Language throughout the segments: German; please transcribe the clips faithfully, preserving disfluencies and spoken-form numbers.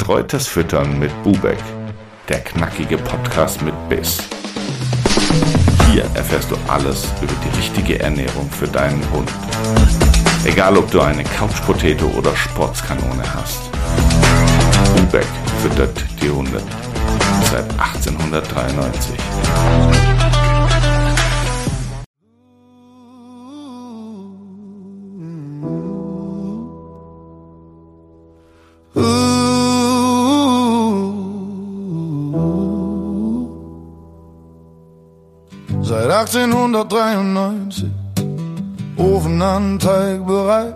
Betreutes Füttern mit Bubeck, der knackige Podcast mit Biss. Hier erfährst du alles über die richtige Ernährung für deinen Hund. Egal, ob du eine Couch-Potato oder Sportskanone hast. Bubeck füttert die Hunde seit achtzehnhundertdreiundneunzig. Seit achtzehnhundertdreiundneunzig, Ofen an Teig bereit.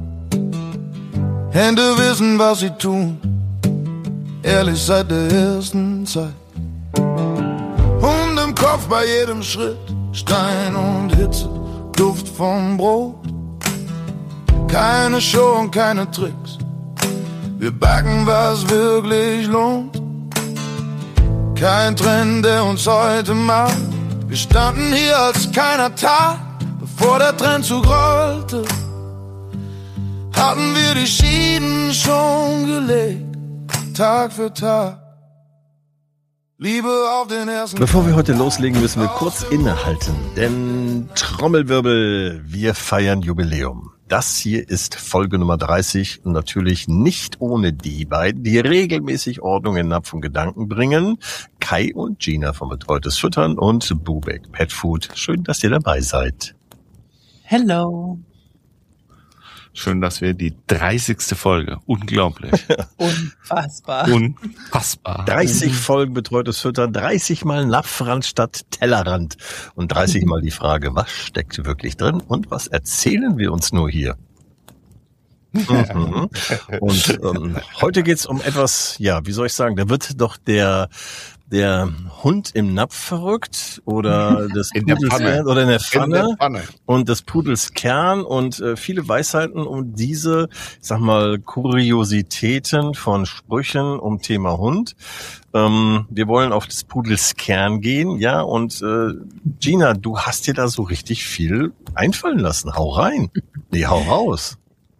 Hände wissen, was sie tun, ehrlich seit der ersten Zeit. Hund im Kopf bei jedem Schritt, Stein und Hitze, Duft vom Brot. Keine Show und keine Tricks, wir backen, was wirklich lohnt. Kein Trend, der uns heute macht. Wir standen hier, als keiner tat, bevor der Trendzug rollte. Hatten wir die Schienen schon gelegt, Tag für Tag. Liebe auf den ersten. Bevor wir heute loslegen, müssen wir kurz innehalten. Denn Trommelwirbel, wir feiern Jubiläum. Das hier ist Folge Nummer dreißig und natürlich nicht ohne die beiden, die regelmäßig Ordnung in Napf und Gedanken bringen. Kai und Gina von Betreutes Füttern und Bubeck Pet Food. Schön, dass ihr dabei seid. Hello. Schön, dass wir die dreißigste Folge, unglaublich. Unfassbar. Unfassbar. dreißig Folgen Betreutes Füttern, dreißig Mal Napfrand statt Tellerrand und dreißig Mal die Frage, was steckt wirklich drin und was erzählen wir uns nur hier? Mhm. Und ähm, heute geht's um etwas, ja, wie soll ich sagen, da wird doch der der Hund im Napf verrückt oder des in der Pudels Pfanne. oder in der Pfanne, in der Pfanne. Und des Pudels Kern und äh, viele Weisheiten um diese, ich sag mal, Kuriositäten von Sprüchen um Thema Hund. Ähm, wir wollen auf des Pudels Kern gehen, ja, und äh, Gina, du hast dir da so richtig viel einfallen lassen. Hau rein. Nee, hau raus.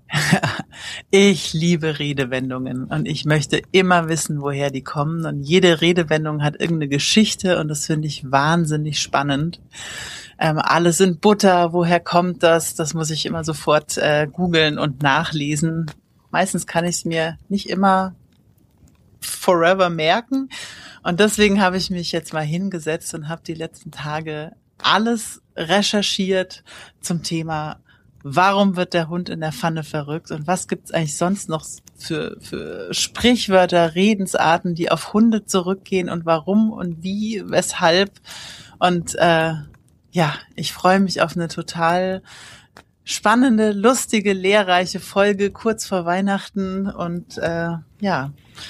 Ich liebe Redewendungen und ich möchte immer wissen, woher die kommen. Und jede Redewendung hat irgendeine Geschichte und das finde ich wahnsinnig spannend. Ähm, alles in Butter, woher kommt das? Das muss ich immer sofort äh, googeln und nachlesen. Meistens kann ich es mir nicht immer forever merken. Und deswegen habe ich mich jetzt mal hingesetzt und habe die letzten Tage alles recherchiert zum Thema, warum wird der Hund in der Pfanne verrückt und was gibt's eigentlich sonst noch für, für Sprichwörter, Redensarten, die auf Hunde zurückgehen und warum und wie, weshalb. Und äh, ja, ich freue mich auf eine total spannende, lustige, lehrreiche Folge kurz vor Weihnachten und äh, ja.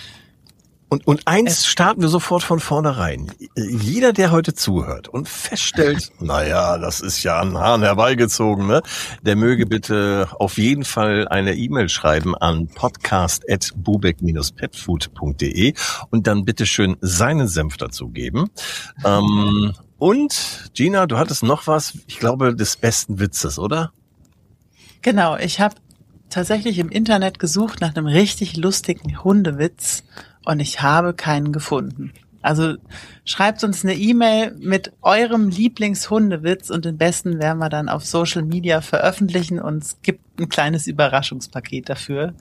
Und, und eins starten wir sofort von vornherein. Jeder, der heute zuhört und feststellt, naja, das ist ja an den Haaren herbeigezogen, ne? Der möge bitte auf jeden Fall eine E-Mail schreiben an podcast at bubeck dash petfood punkt de und dann bitte schön seinen Senf dazu geben. Ähm, und Gina, du hattest noch was, ich glaube, des besten Witzes, oder? Genau, ich habe tatsächlich im Internet gesucht nach einem richtig lustigen Hundewitz. Und ich habe keinen gefunden. Also schreibt uns eine E-Mail mit eurem Lieblingshundewitz und den besten werden wir dann auf Social Media veröffentlichen und es gibt ein kleines Überraschungspaket dafür.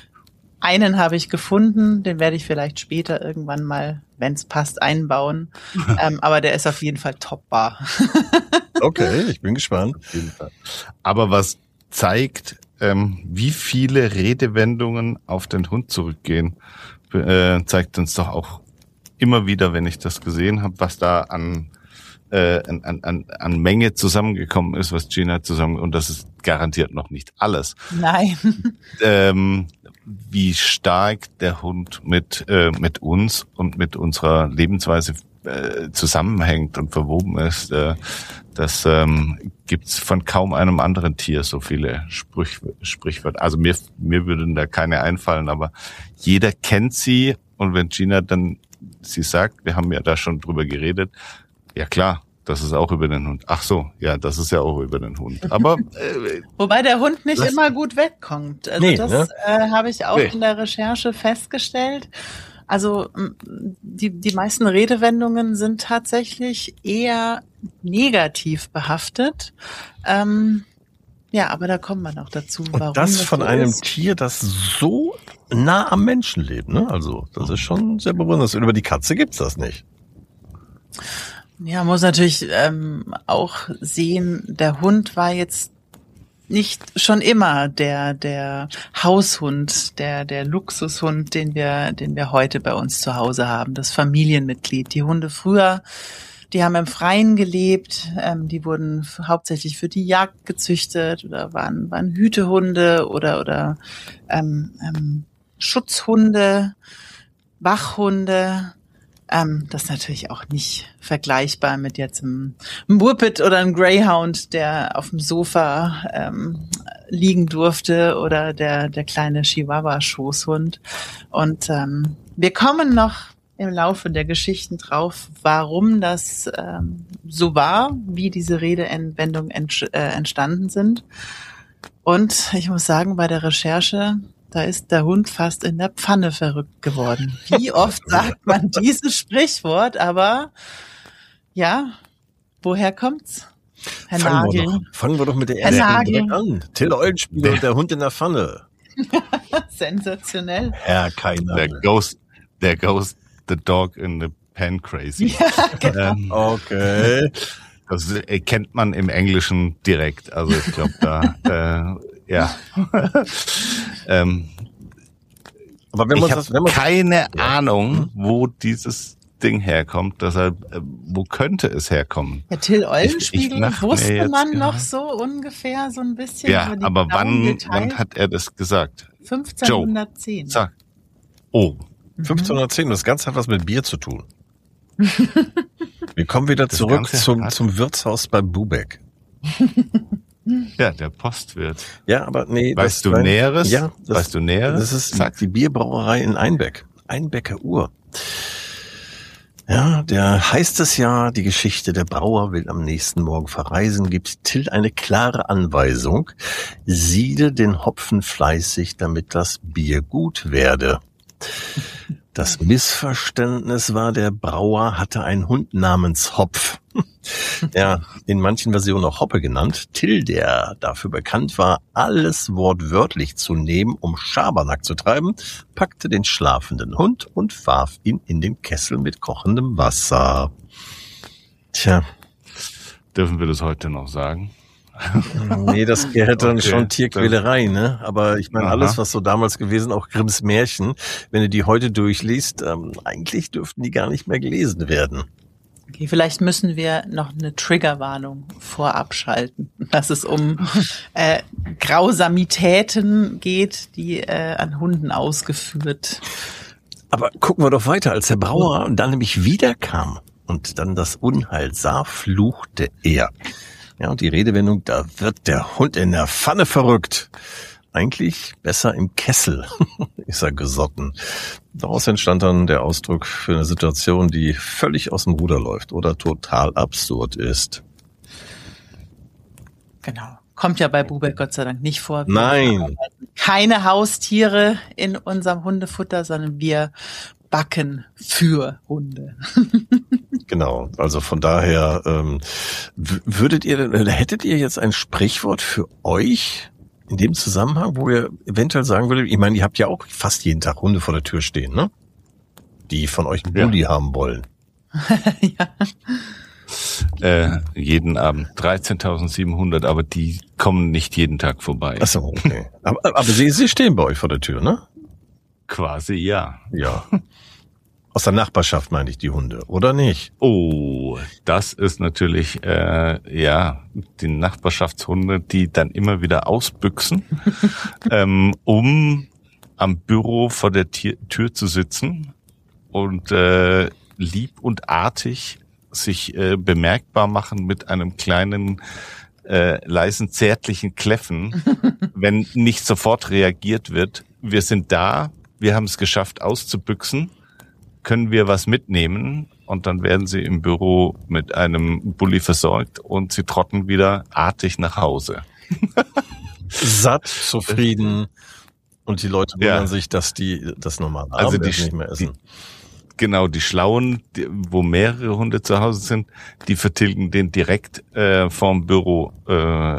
Einen habe ich gefunden, den werde ich vielleicht später irgendwann mal, wenn es passt, einbauen. ähm, aber der ist auf jeden Fall topbar. Okay, ich bin gespannt. Auf jeden Fall. Aber was zeigt, ähm, wie viele Redewendungen auf den Hund zurückgehen, Äh, zeigt uns doch auch immer wieder, wenn ich das gesehen habe, was da an, äh, an, an, an Menge zusammengekommen ist, was Gina zusammen, und das ist garantiert noch nicht alles. Nein. Ähm, wie stark der Hund mit, äh, mit uns und mit unserer Lebensweise äh, zusammenhängt und verwoben ist, äh, das ähm, gibt's von kaum einem anderen Tier so viele Sprüch, Sprichwörter. Also mir, mir würden da keine einfallen, aber jeder kennt sie. Und wenn Gina dann sie sagt, wir haben ja da schon drüber geredet, ja klar, das ist auch über den Hund. Ach so, ja, das ist ja auch über den Hund. Aber äh, wobei der Hund nicht immer gut wegkommt. Also nee, das ne? äh, habe ich auch nee. in der Recherche festgestellt. Also die die meisten Redewendungen sind tatsächlich eher negativ behaftet. Ähm, ja, aber da kommen wir noch dazu. Und warum das von so einem ist. Tier, das so nah am Menschen lebt, ne? Also das ist schon sehr bewundernswert. Über die Katze gibt's das nicht. Ja, muss natürlich ähm, auch sehen, der Hund war jetzt nicht schon immer der der Haushund, der der Luxushund, den wir den wir heute bei uns zu Hause haben, das Familienmitglied. Die Hunde früher, die haben im Freien gelebt, ähm, die wurden f- hauptsächlich für die Jagd gezüchtet oder waren waren Hütehunde oder oder ähm, ähm, Schutzhunde, Wachhunde. Ähm, das ist natürlich auch nicht vergleichbar mit jetzt einem, einem Whippet oder einem Greyhound, der auf dem Sofa ähm, liegen durfte, oder der der kleine Chihuahua-Schoßhund. Und ähm, wir kommen noch im Laufe der Geschichten drauf, warum das ähm, so war, wie diese Redewendungen ent- äh, entstanden sind. Und ich muss sagen, bei der Recherche, da ist der Hund fast in der Pfanne verrückt geworden. Wie oft sagt man dieses Sprichwort, aber ja, woher kommt's? Herr Fangen wir, Nagel. doch, fangen wir doch mit der Herr ersten Nagel. direkt an. Till Eulenspiegel und der Hund in der Pfanne. Sensationell. Herr Keiner. der Ghost, der Ghost, the dog in the pan crazy. Ja, genau. Ähm, Okay. das erkennt man im Englischen direkt. Also ich glaube da, äh, ja. ähm, Aber wenn ich man habe das, wenn man keine Ahnung, wo dieses Ding herkommt. Deshalb, äh, wo könnte es herkommen? Ja, Till Ich- Eulenspiegel ich mach mir wusste jetzt man genau- noch so ungefähr so ein bisschen. Ja, über die aber genauen wann, Details. wann hat er das gesagt? fünfzehnhundertzehn. Sag. Oh, fünfzehnhundertzehn, das Ganze hat was mit Bier zu tun. Wir kommen wieder Das zurück Ganze zum, hat- zum Wirtshaus bei Bubeck. ja, der Postwirt. Ja, aber nee. Weißt das- du nein, Näheres? Ja, das, Weißt du Näheres? Das ist Sag. die Bierbrauerei in Einbeck. Einbecker Uhr. Ja, der heißt es ja, die Geschichte, der Brauer will am nächsten Morgen verreisen, gibt Till eine klare Anweisung: siede den Hopfen fleißig, damit das Bier gut werde. Das Missverständnis war, der Brauer hatte einen Hund namens Hopf. Ja, in manchen Versionen auch Hoppe genannt. Till, der dafür bekannt war, alles wortwörtlich zu nehmen, um Schabernack zu treiben, packte den schlafenden Hund und warf ihn in den Kessel mit kochendem Wasser. Tja, Dürfen wir das heute noch sagen? nee, das hätte dann Okay, schon Tierquälerei, ne? Aber ich meine, Aha. alles, was so damals gewesen, auch Grimms Märchen, wenn du die heute durchliest, ähm, eigentlich dürften die gar nicht mehr gelesen werden. Okay, vielleicht müssen wir noch eine Triggerwarnung vorab schalten, dass es um äh, Grausamitäten geht, die äh, an Hunden ausgeführt. Aber gucken wir doch weiter, als der Brauer dann nämlich wiederkam und dann das Unheil sah, fluchte er. Ja, und die Redewendung, da wird der Hund in der Pfanne verrückt. Eigentlich besser im Kessel, ist er gesotten. Daraus entstand dann der Ausdruck für eine Situation, die völlig aus dem Ruder läuft oder total absurd ist. Genau. Kommt ja bei Bubeck Gott sei Dank nicht vor. Wir Nein. verarbeiten keine Haustiere in unserem Hundefutter, sondern wir backen für Hunde. Genau, also von daher ähm, w- würdet ihr denn, oder hättet ihr jetzt ein Sprichwort für euch in dem Zusammenhang, wo ihr eventuell sagen würdet, ich meine, ihr habt ja auch fast jeden Tag Hunde vor der Tür stehen, ne? Die von euch einen Ja. Bulli haben wollen. Ja. Äh, jeden Abend dreizehntausendsiebenhundert, aber die kommen nicht jeden Tag vorbei. Achso, okay. Aber, aber sie, sie stehen bei euch vor der Tür, ne? Quasi ja. Ja. Aus der Nachbarschaft meine ich die Hunde, oder nicht? Oh, das ist natürlich, äh, ja, die Nachbarschaftshunde, die dann immer wieder ausbüchsen, ähm, um am Büro vor der Tier- Tür zu sitzen und äh, lieb und artig sich äh, bemerkbar machen mit einem kleinen, äh, leisen, zärtlichen Kläffen, wenn nicht sofort reagiert wird. Wir sind da, wir haben es geschafft auszubüchsen. können wir was mitnehmen? Und dann werden sie im Büro mit einem Bulli versorgt und sie trotten wieder artig nach Hause. Satt, zufrieden und die Leute wundern ja. sich, dass die das normale also die, nicht mehr essen. Die, genau, die Schlauen, die, wo mehrere Hunde zu Hause sind, die vertilgen den direkt äh, vom Büro äh,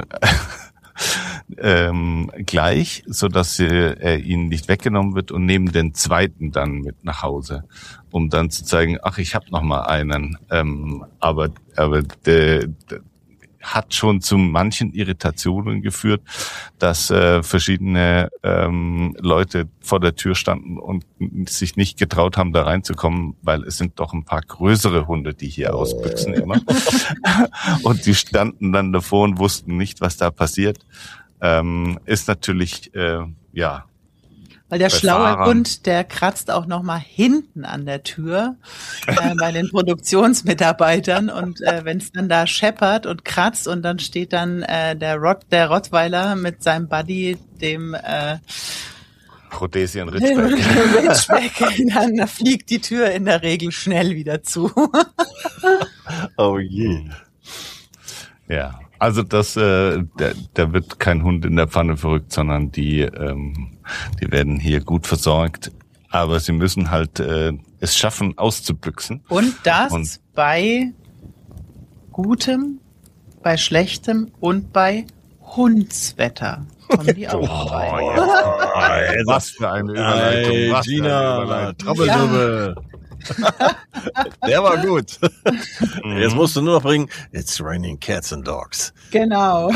ähm, gleich, so dass er ihnen nicht weggenommen wird und nehmen den zweiten dann mit nach Hause, um dann zu zeigen, ach, ich habe noch mal einen. Ähm, aber aber der, der hat schon zu manchen Irritationen geführt, dass äh, verschiedene ähm, Leute vor der Tür standen und sich nicht getraut haben, da reinzukommen, weil es sind doch ein paar größere Hunde, die hier ausbüchsen immer. Und die standen dann davor und wussten nicht, was da passiert. Ähm, ist natürlich, äh, ja... Weil der bei schlaue Fahrern. Hund, der kratzt auch noch mal hinten an der Tür äh, bei den Produktionsmitarbeitern und äh, wenn es dann da scheppert und kratzt und dann steht dann äh, der Rott, der Rottweiler mit seinem Buddy, dem äh, Rhodesian dem Ridgeback. Ridgeback, dann fliegt die Tür in der Regel schnell wieder zu. Oh je. Ja, also das, äh, da, da wird kein Hund in der Pfanne verrückt, sondern die, ähm, die werden hier gut versorgt. Aber sie müssen halt äh, es schaffen, auszubüchsen. Und das Und- bei gutem, bei schlechtem und bei Hundswetter. Kommen die auch rein. Was für eine Überleitung. Hey, was für eine Gina, Überleitung. Trommelwirbel. Der war gut. Jetzt musst du nur noch bringen, it's raining cats and dogs. Genau.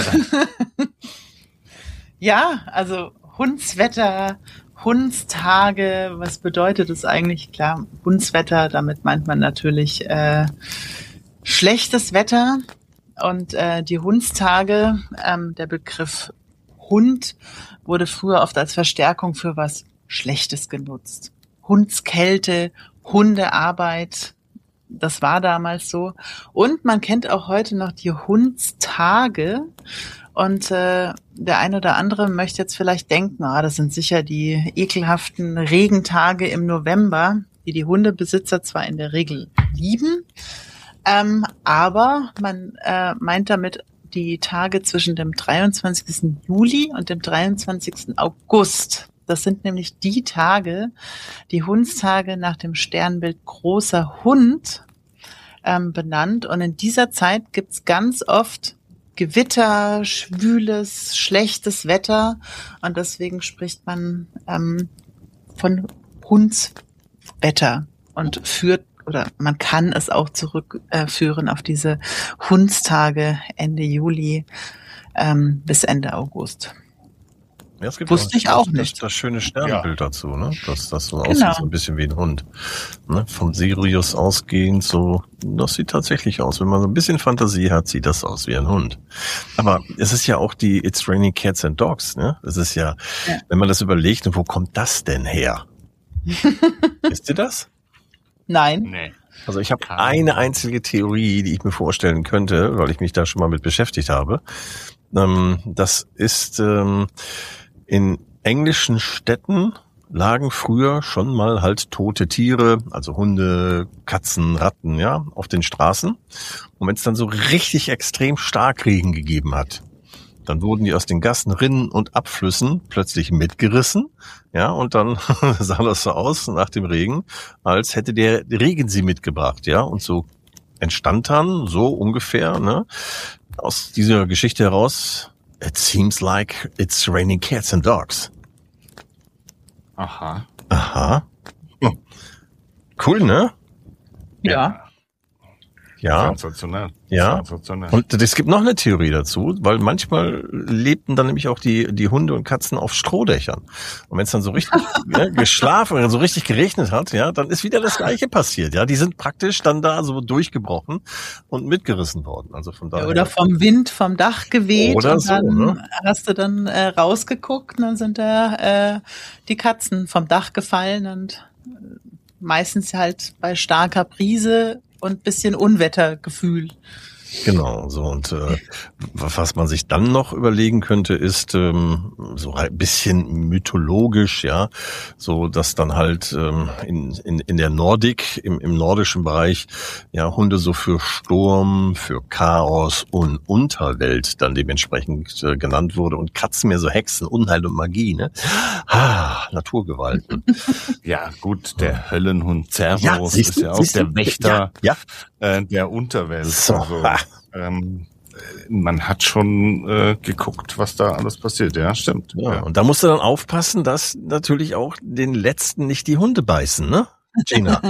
Ja, also Hundswetter, Hundstage, was bedeutet es eigentlich? Klar, Hundswetter, damit meint man natürlich äh, schlechtes Wetter. Und äh, die Hundstage, ähm, der Begriff Hund wurde früher oft als Verstärkung für was Schlechtes genutzt. Hundskälte, Hundearbeit, das war damals so. Und man kennt auch heute noch die Hundstage. Und äh, der eine oder andere möchte jetzt vielleicht denken, ah, das sind sicher die ekelhaften Regentage im November, die die Hundebesitzer zwar in der Regel lieben, ähm, aber man äh, meint damit die Tage zwischen dem dreiundzwanzigsten Juli und dem dreiundzwanzigsten August. Das sind nämlich die Tage, die Hundstage nach dem Sternbild Großer Hund ähm, benannt. Und in dieser Zeit gibt's ganz oft Gewitter, schwüles, schlechtes Wetter. Und deswegen spricht man ähm, von Hundswetter und führt oder man kann es auch zurückführen äh, auf diese Hundstage Ende Juli ähm, bis Ende August. Ja, es gibt Wusste ich auch das, nicht. Das, das schöne Sternbild Ja. dazu, ne? Dass das so Genau. aussieht, so ein bisschen wie ein Hund. Ne? Vom Sirius ausgehend, so, das sieht tatsächlich aus. Wenn man so ein bisschen Fantasie hat, sieht das aus wie ein Hund. Aber es ist ja auch die It's Raining Cats and Dogs, ne? Es ist ja, Ja. wenn man das überlegt, wo kommt das denn her? Wisst ihr das? Nein. Nee. Also ich habe Keine eine einzige Theorie, die ich mir vorstellen könnte, weil ich mich da schon mal mit beschäftigt habe. Ähm, das ist ähm, in englischen Städten lagen früher schon mal halt tote Tiere, also Hunde, Katzen, Ratten, ja, auf den Straßen. Und wenn es dann so richtig extrem Starkregen gegeben hat, dann wurden die aus den Gassen, Rinnen und Abflüssen plötzlich mitgerissen. Ja, und dann sah das so aus nach dem Regen, als hätte der Regen sie mitgebracht. Ja, und so entstand dann so ungefähr, ne, aus dieser Geschichte heraus, it seems like it's raining cats and dogs. Aha. Aha. Hm. Cool, ne? Ja. Ja. Sensationell. Ja. Sensationell. Und es gibt noch eine Theorie dazu, weil manchmal lebten dann nämlich auch die die Hunde und Katzen auf Strohdächern. Und wenn es dann so richtig ja, geschlafen oder so richtig geregnet hat, ja, dann ist wieder das Gleiche passiert. Ja, die sind praktisch dann da so durchgebrochen und mitgerissen worden. Also von daher. Oder vom Wind vom Dach geweht Oder und so, dann ne? hast du dann äh, rausgeguckt und dann sind da äh, die Katzen vom Dach gefallen und äh, meistens halt bei starker Brise und bisschen Unwettergefühl. Genau, so und äh, was man sich dann noch überlegen könnte, ist ähm, so ein bisschen mythologisch, ja, so dass dann halt ähm, in, in in der Nordik, im, im nordischen Bereich, ja Hunde so für Sturm, für Chaos und Unterwelt dann dementsprechend äh, genannt wurde und Katzen mehr so Hexen, Unheil und Magie, ne? Ah, Naturgewalten. Ja, gut, der Höllenhund Cerberus Ja, siehst ist du, ja auch siehst der du? Wächter Ja, Äh, der Unterwelt. So. Also, ähm, man hat schon äh, geguckt, was da alles passiert. Ja, stimmt. ja. Ja. Und da musst du dann aufpassen, dass natürlich auch den Letzten nicht die Hunde beißen, ne? Gina.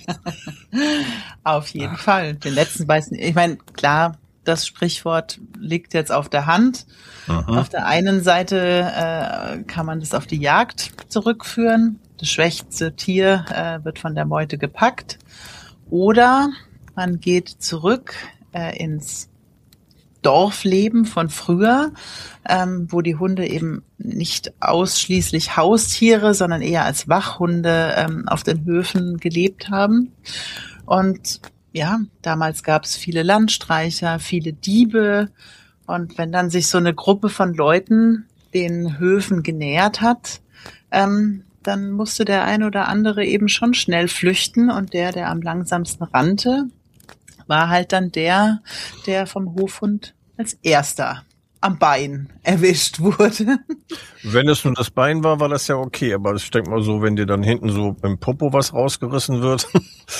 Auf jeden Fall. Den letzten beißen. Ich meine, klar, das Sprichwort liegt jetzt auf der Hand. Mhm. Auf der einen Seite äh, kann man das auf die Jagd zurückführen. Das schwächste Tier äh, wird von der Meute gepackt. Oder man geht zurück äh, ins Dorfleben von früher, ähm, wo die Hunde eben nicht ausschließlich Haustiere, sondern eher als Wachhunde ähm, auf den Höfen gelebt haben. Und ja, damals gab es viele Landstreicher, viele Diebe. Und wenn dann sich so eine Gruppe von Leuten den Höfen genähert hat, ähm, dann musste der ein oder andere eben schon schnell flüchten. Und der, der am langsamsten rannte, war halt dann der, der vom Hofhund als erster am Bein erwischt wurde. Wenn es nur das Bein war, war das ja okay. Aber ich denke mal so, wenn dir dann hinten so im Popo was rausgerissen wird.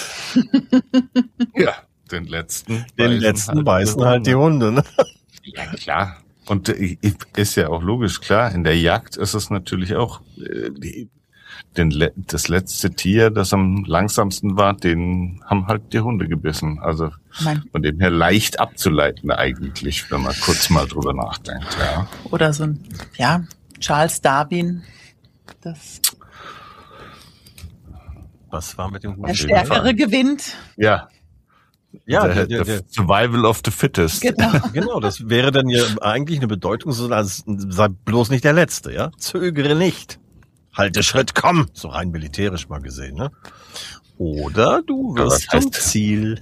Ja, den letzten. Den letzten beißen halt die Hunde, ne? Ja, klar. Und äh, ist ja auch logisch, klar. In der Jagd ist es natürlich auch äh, die, den, das letzte Tier, das am langsamsten war, den haben halt die Hunde gebissen. Also Mein von dem her leicht abzuleiten eigentlich, wenn man kurz mal drüber nachdenkt. Ja. Oder so ein, ja, Charles Darwin. Das Was war mit dem Hund? der Stärkere gewinnt. Ja. Ja, der, der, der, der Survival of the Fittest. Genau. genau, das wäre dann ja eigentlich eine Bedeutung, so als sei bloß nicht der Letzte, ja? Zögere nicht. Halte Schritt, komm! So rein militärisch mal gesehen, ne? Oder du wirst Ja, was zum heißt- Ziel.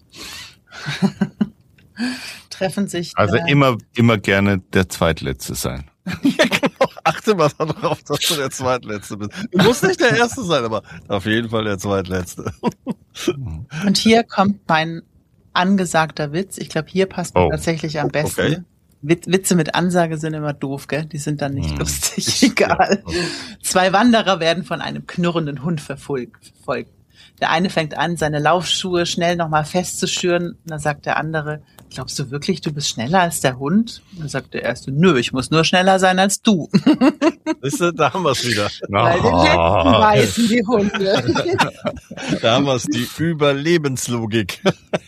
Treffen sich. Also äh, immer, immer gerne der Zweitletzte sein. Achte mal darauf, dass du der Zweitletzte bist. Du musst nicht der Erste sein, aber auf jeden Fall der Zweitletzte. Und hier kommt mein angesagter Witz. Ich glaube, hier passt er Oh. tatsächlich am besten. Okay. Wit- Witze mit Ansage sind immer doof, gell? Die sind dann nicht Hm. lustig. Egal. Ja. Zwei Wanderer werden von einem knurrenden Hund verfolgt. verfolgt. Der eine fängt an, seine Laufschuhe schnell nochmal festzuschüren. Und dann sagt der andere, glaubst du wirklich, du bist schneller als der Hund? Und dann sagt der erste, nö, ich muss nur schneller sein als du. Siehst du, da haben wir es wieder. Weil den letzten beißen die Hunde. Da haben wir es, die Überlebenslogik.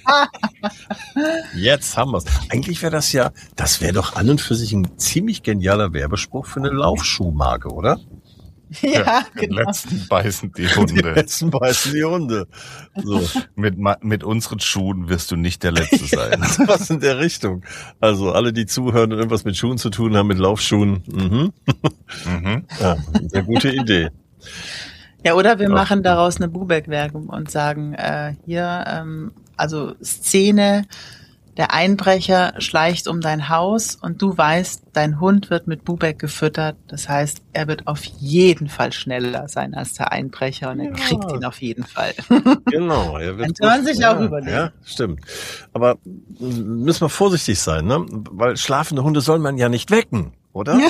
Jetzt haben wir es. Eigentlich wäre das ja, das wäre doch an und für sich ein ziemlich genialer Werbespruch für eine Laufschuhmarke, oder? Ja, Den genau. letzten beißen die Die Hunde. letzten beißen die Hunde. So, mit, ma- mit unseren Schuhen wirst du nicht der Letzte sein. was in der Richtung. Also alle, die zuhören und irgendwas mit Schuhen zu tun haben, mit Laufschuhen. Mhm. Mhm. Ja, sehr gute Idee. Ja, oder wir Ja. machen daraus eine Bubeck-Werbung und sagen, äh, hier, ähm, also Szene, der Einbrecher schleicht um dein Haus und du weißt, dein Hund wird mit Bubeck gefüttert. Das heißt, er wird auf jeden Fall schneller sein als der Einbrecher und er Ja. kriegt ihn auf jeden Fall. Genau. Er wird Dann kann man sich ja, auch überlegen. Ja, stimmt. Aber müssen wir vorsichtig sein, ne? Weil schlafende Hunde soll man ja nicht wecken, oder?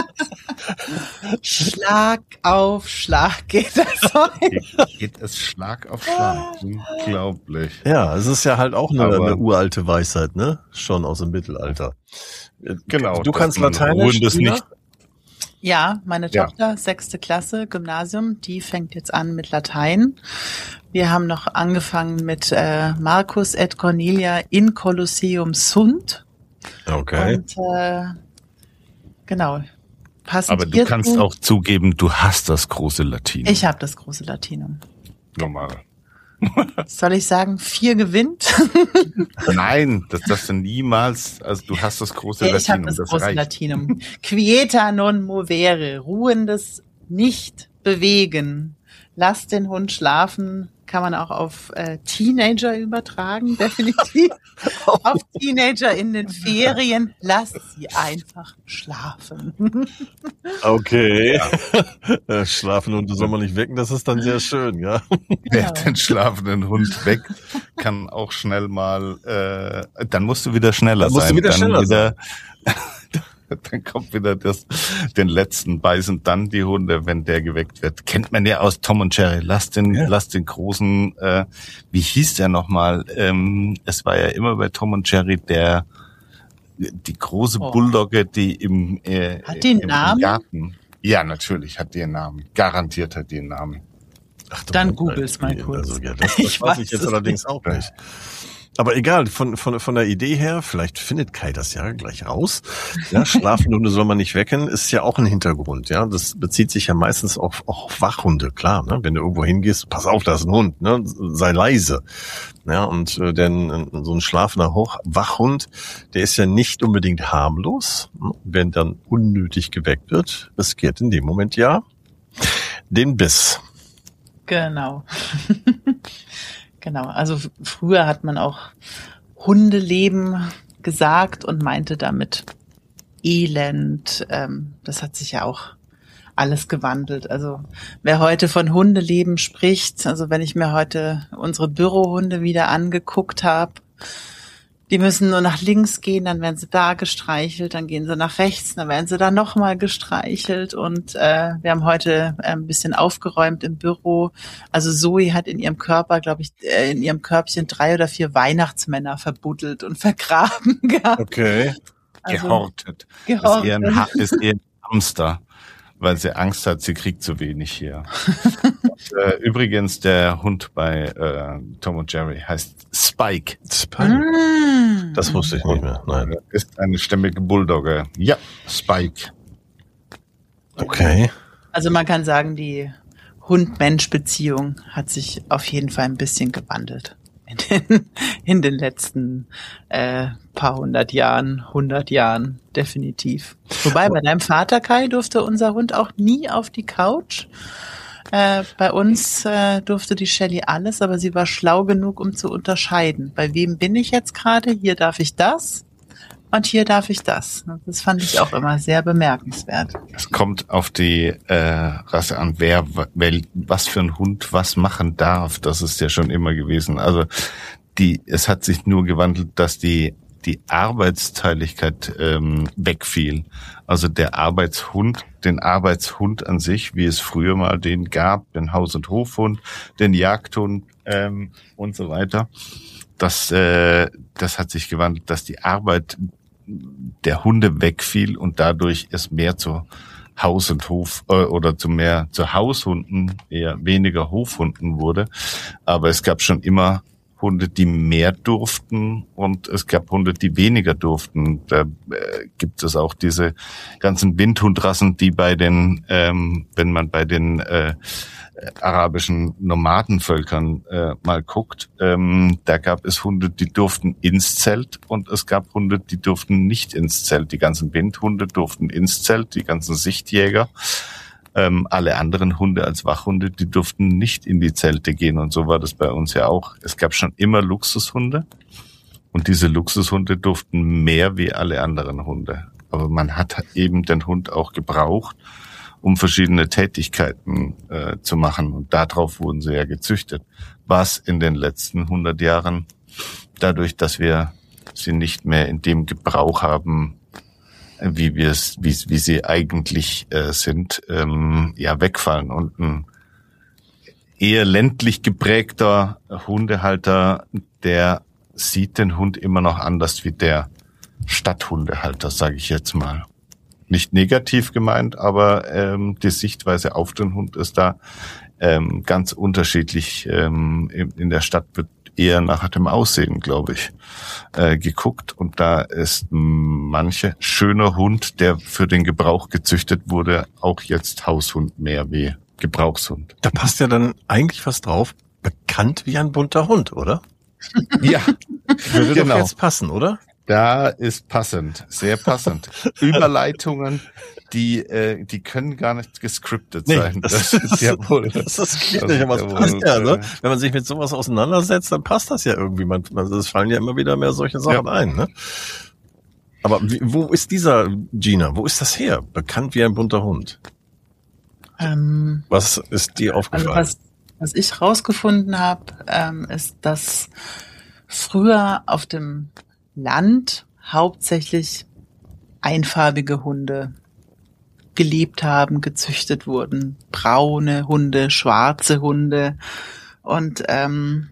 Schlag auf Schlag geht das heute. Geht es Schlag auf Schlag. Unglaublich. Ja, es ist ja halt auch eine, Aber- eine uralte Weisheit, ne? Schon aus dem Mittelalter. Genau. Du dass kannst man Lateinisch, Hundes Gina? nicht. Ja, meine Ja. Tochter, sechste Klasse, Gymnasium, die fängt jetzt an mit Latein. Wir haben noch angefangen mit äh, Marcus et Cornelia in Colosseum sunt. Okay. Und äh, genau. Passend Aber du hierzu- kannst auch zugeben, du hast das große Latin. Ich habe das große Latinum. Normal. Soll ich sagen, vier gewinnt? Nein, das darfst du niemals. Also du hast das große Ja, ich habe Latinum. das große reicht. Latinum. Quieta non movere, ruhendes nicht bewegen. Lass den Hund schlafen, kann man auch auf äh, Teenager übertragen, definitiv. Auf Teenager in den Ferien, lasst sie einfach schlafen. Okay. Ja. Schlafen und soll man nicht wecken, das ist dann sehr schön, ja. Wer den schlafenden Hund weckt, kann auch schnell mal, äh, dann musst du wieder schneller dann musst sein. Du wieder dann schneller wieder, sein. Dann kommt wieder das, den letzten beißen dann die Hunde, wenn der geweckt wird. Kennt man ja aus Tom und Jerry. Lass den, ja. lass den großen, äh, wie hieß der nochmal? Ähm, es war ja immer bei Tom und Jerry der, die große oh. Bulldogge, die im, äh, hat die einen im Namen? Garten. Ja, natürlich hat die einen Namen. Garantiert hat die einen Namen. Ach, dann googles mal kurz. Also, ja, das, das ich weiß ich jetzt allerdings auch nicht. Aber egal, von, von, von der Idee her, vielleicht findet Kai das ja gleich raus. Ja, Schlafhunde soll man nicht wecken, ist ja auch ein Hintergrund, ja. Das bezieht sich ja meistens auf, auch auf Wachhunde, klar, ne. Wenn du irgendwo hingehst, pass auf, da ist ein Hund, ne. Sei leise. Ja, und, äh, denn so ein schlafender Hoch- Wachhund, der ist ja nicht unbedingt harmlos. Wenn dann unnötig geweckt wird, riskiert in dem Moment ja den Biss. Genau. Genau, also früher hat man auch Hundeleben gesagt und meinte damit Elend. Ähm, das hat sich ja auch alles gewandelt. Also wer heute von Hundeleben spricht, also wenn ich mir heute unsere Bürohunde wieder angeguckt habe, die müssen nur nach links gehen, dann werden sie da gestreichelt, dann gehen sie nach rechts, dann werden sie da nochmal gestreichelt und äh, wir haben heute äh, ein bisschen aufgeräumt im Büro. Also Zoe hat in ihrem Körper, glaube ich, äh, in ihrem Körbchen drei oder vier Weihnachtsmänner verbuddelt und vergraben gehabt. Okay. Also, gehortet. gehortet. Ist eher ein, ha- ist eher ein Hamster, weil sie Angst hat, sie kriegt zu wenig hier. Und, äh, übrigens, der Hund bei äh, Tom und Jerry heißt Spike. Spike? Mm. Das wusste ich nicht mehr. Nein. Ist eine stämmige Bulldogge. Ja, Spike. Okay. Also man kann sagen, die Hund-Mensch-Beziehung hat sich auf jeden Fall ein bisschen gewandelt. In den, in den letzten äh, paar hundert Jahren, hundert Jahren, definitiv. Wobei bei deinem Vater, Kai, durfte unser Hund auch nie auf die Couch. Äh, bei uns äh, durfte die Shelly alles, aber sie war schlau genug, um zu unterscheiden. Bei wem bin ich jetzt gerade? Hier darf ich das und hier darf ich das. Das fand ich auch immer sehr bemerkenswert. Es kommt auf die äh, Rasse an, wer, wer was für ein Hund was machen darf. Das ist ja schon immer gewesen. Also die, es hat sich nur gewandelt, dass die die Arbeitsteiligkeit ähm, wegfiel. Also der Arbeitshund, den Arbeitshund an sich, wie es früher mal den gab, den Haus- und Hofhund, den Jagdhund ähm, und so weiter. Das, äh, das hat sich gewandelt, dass die Arbeit der Hunde wegfiel und dadurch es mehr zu Haus- und Hof äh, oder zu mehr zu Haushunden, eher weniger Hofhunden wurde. Aber es gab schon immer Hunde, die mehr durften und es gab Hunde, die weniger durften. Da äh, gibt es auch diese ganzen Windhundrassen, die bei den, ähm, wenn man bei den äh, arabischen Nomadenvölkern äh, mal guckt, ähm, da gab es Hunde, die durften ins Zelt und es gab Hunde, die durften nicht ins Zelt. Die ganzen Windhunde durften ins Zelt, die ganzen Sichtjäger. Ähm, alle anderen Hunde als Wachhunde, die durften nicht in die Zelte gehen und so war das bei uns ja auch. Es gab schon immer Luxushunde und diese Luxushunde durften mehr wie alle anderen Hunde. Aber man hat eben den Hund auch gebraucht, um verschiedene Tätigkeiten äh, zu machen und darauf wurden sie ja gezüchtet. Was in den letzten hundert Jahren, dadurch, dass wir sie nicht mehr in dem Gebrauch haben, wie wir es, wie, wie sie eigentlich äh, sind, ähm, ja wegfallen. Und ein eher ländlich geprägter Hundehalter, der sieht den Hund immer noch anders wie der Stadthundehalter, sage ich jetzt mal. Nicht negativ gemeint, aber ähm, die Sichtweise auf den Hund ist da ähm, ganz unterschiedlich. Ähm, in, in der Stadt wird eher nach dem Aussehen, glaube ich, äh, geguckt. Und da ist manche schöner Hund, der für den Gebrauch gezüchtet wurde, auch jetzt Haushund mehr wie Gebrauchshund. Da passt ja dann eigentlich was drauf. Bekannt wie ein bunter Hund, oder? Ja, Würde genau. doch jetzt passen, oder? Da ist passend, sehr passend. Überleitungen, die äh, die können gar nicht gescriptet Nee, sein. das, Das ist ja wohl. Das, das geht das nicht, ist aber es ja passt wohl, ja, ne? äh, Wenn man sich mit sowas auseinandersetzt, dann passt das ja irgendwie. Man, man, es fallen ja immer wieder mehr solche Sachen Ja. ein, ne? Aber wie, wo ist dieser Gina? Wo ist das her? Bekannt wie ein bunter Hund. Ähm, Was ist dir aufgefallen? Also was, was ich rausgefunden habe, ähm, ist, dass früher auf dem Land hauptsächlich einfarbige Hunde gelebt haben, gezüchtet wurden. Braune Hunde, schwarze Hunde und ähm,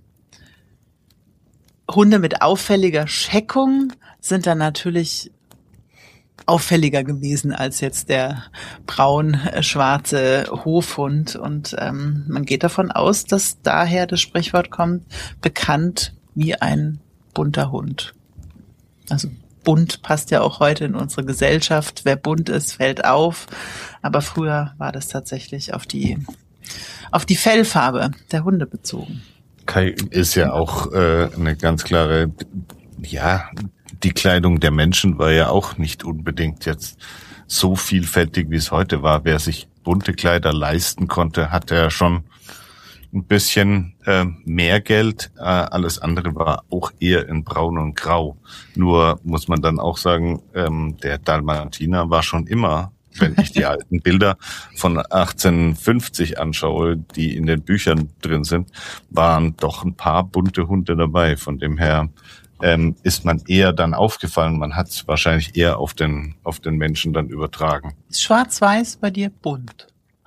Hunde mit auffälliger Scheckung sind dann natürlich auffälliger gewesen als jetzt der braun-schwarze Hofhund. Und ähm, man geht davon aus, dass daher das Sprichwort kommt, bekannt wie ein bunter Hund. Also bunt passt ja auch heute in unsere Gesellschaft. Wer bunt ist, fällt auf. Aber früher war das tatsächlich auf die, auf die Fellfarbe der Hunde bezogen. Kai ist ja auch äh, eine ganz klare, ja, die Kleidung der Menschen war ja auch nicht unbedingt jetzt so vielfältig, wie es heute war. Wer sich bunte Kleider leisten konnte, hatte ja schon ein bisschen äh, mehr Geld. Äh, alles andere war auch eher in Braun und Grau. Nur muss man dann auch sagen, ähm, der Dalmatiner war schon immer, wenn ich die alten Bilder von achtzehnhundertfünfzig anschaue, die in den Büchern drin sind, waren doch ein paar bunte Hunde dabei. Von dem her ähm, ist man eher dann aufgefallen. Man hat es wahrscheinlich eher auf den auf den Menschen dann übertragen. Ist Schwarz-Weiß bei dir bunt?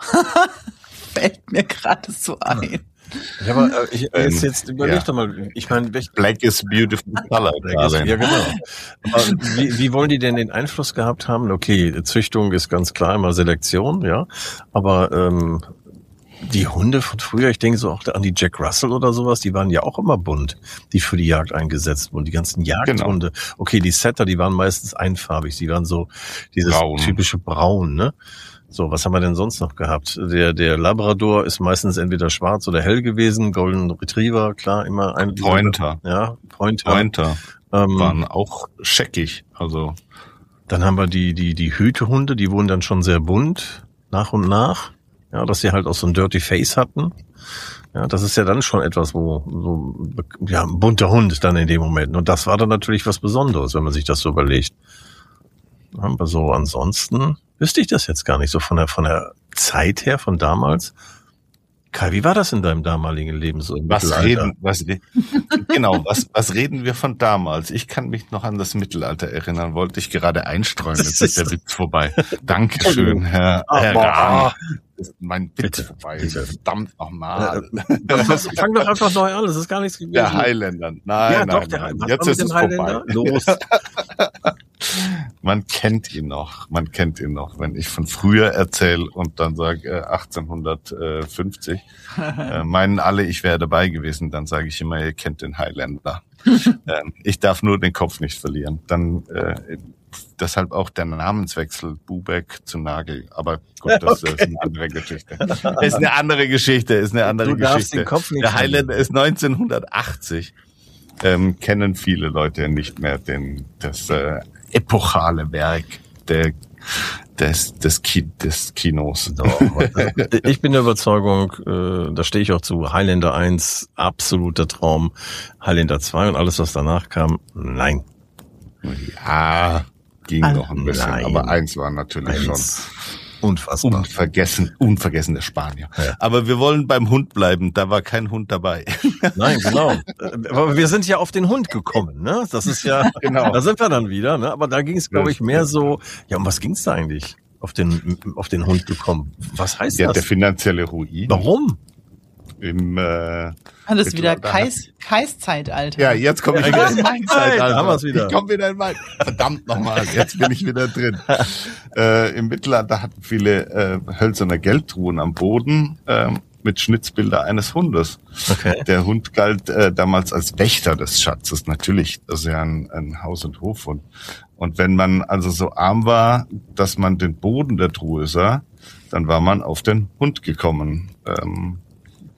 Fällt mir gerade so ein. Ja, aber äh, ich, Ähm, jetzt, jetzt überleg ja. doch mal, ich meine, welch- Black is beautiful color. ja genau. Aber wie, wie wollen die denn den Einfluss gehabt haben? Okay, Züchtung ist ganz klar immer Selektion, ja. Aber ähm, die Hunde von früher, ich denke so auch an die Jack Russell oder sowas, die waren ja auch immer bunt, die für die Jagd eingesetzt wurden. Die ganzen Jagdhunde. Genau. Okay, die Setter, die waren meistens einfarbig, die waren so dieses Braun. typische Braun, ne? So, was haben wir denn sonst noch gehabt? Der der Labrador ist meistens entweder schwarz oder hell gewesen, Golden Retriever, klar, immer ein Pointer. Ja, Pointer. Pointer Ähm, waren auch scheckig. Also Dann haben wir die die die Hütehunde, die wurden dann schon sehr bunt nach und nach. Ja, dass sie halt auch so ein Dirty Face hatten. Ja, das ist ja dann schon etwas, wo so ja ein bunter Hund dann in dem Moment. Und das war dann natürlich was Besonderes, wenn man sich das so überlegt. Aber so ansonsten wüsste ich das jetzt gar nicht so von der von der Zeit her, von damals. Kai, wie war das in deinem damaligen Leben so im was Mittelalter? reden, was genau, was was reden wir von damals? Ich kann mich noch an das Mittelalter erinnern, wollte ich gerade einstreuen, jetzt ist der Witz vorbei. Dankeschön, Herr, Herr Rahn. Ist mein Witz Bitte, vorbei. bitte. Verdammt nochmal. Was, fang doch einfach neu an, das ist gar nichts gewesen. Der Highlander. Nein, ja, nein, doch, der nein. was Jetzt war mit ist dem es Highlander? vorbei. Los. Man kennt ihn noch, man kennt ihn noch. Wenn ich von früher erzähle und dann sage äh, achtzehnhundertfünfzig, äh, meinen alle, ich wäre dabei gewesen, dann sage ich immer, ihr kennt den Highlander. ähm, ich darf nur den Kopf nicht verlieren. Dann äh, deshalb auch der Namenswechsel Bubeck zu Nagel. Aber gut, das okay. ist eine andere Geschichte. Ist eine andere Geschichte, ist eine andere du darfst Geschichte. Den Kopf nicht der Highlander ist neunzehnhundertachtzig. Ähm, kennen viele Leute nicht mehr den das äh, epochale Werk der, des, des, Ki- des Kinos. Doch, ich bin der Überzeugung, äh, da stehe ich auch zu, Highlander eins, absoluter Traum, Highlander zwei und alles, was danach kam, nein. Ja, ging Ah, noch ein bisschen, nein. aber eins war natürlich Eins. Unfassbar. schon unvergessen, unvergessen der Spanier. Ja. Aber wir wollen beim Hund bleiben, da war kein Hund dabei. Nein, genau. Aber wir sind ja auf den Hund gekommen, ne? Das ist ja, Genau. da sind wir dann wieder, ne? Aber da ging es, glaube ich, mehr so, ja, um was ging es da eigentlich? Auf den, auf den Hund gekommen. Was heißt Ja, das? der finanzielle Ruin. Warum? Im, äh, Ah, das ist wieder Mittelalter Kais, Kais-Zeitalter. Ja, jetzt komme ich Ja, wieder ja, in mein ja, Zeitalter. da haben wir's wieder. Ich komme wieder in mein. Verdammt nochmal, jetzt bin ich wieder drin. Äh, Im Mittelalter hatten viele äh, hölzerne Geldtruhen am Boden äh, mit Schnitzbilder eines Hundes. Okay. Der Hund galt äh, damals als Wächter des Schatzes. Natürlich, das ist ja ein, ein Haus- und Hofhund. Und wenn man also so arm war, dass man den Boden der Truhe sah, dann war man auf den Hund gekommen. Ähm,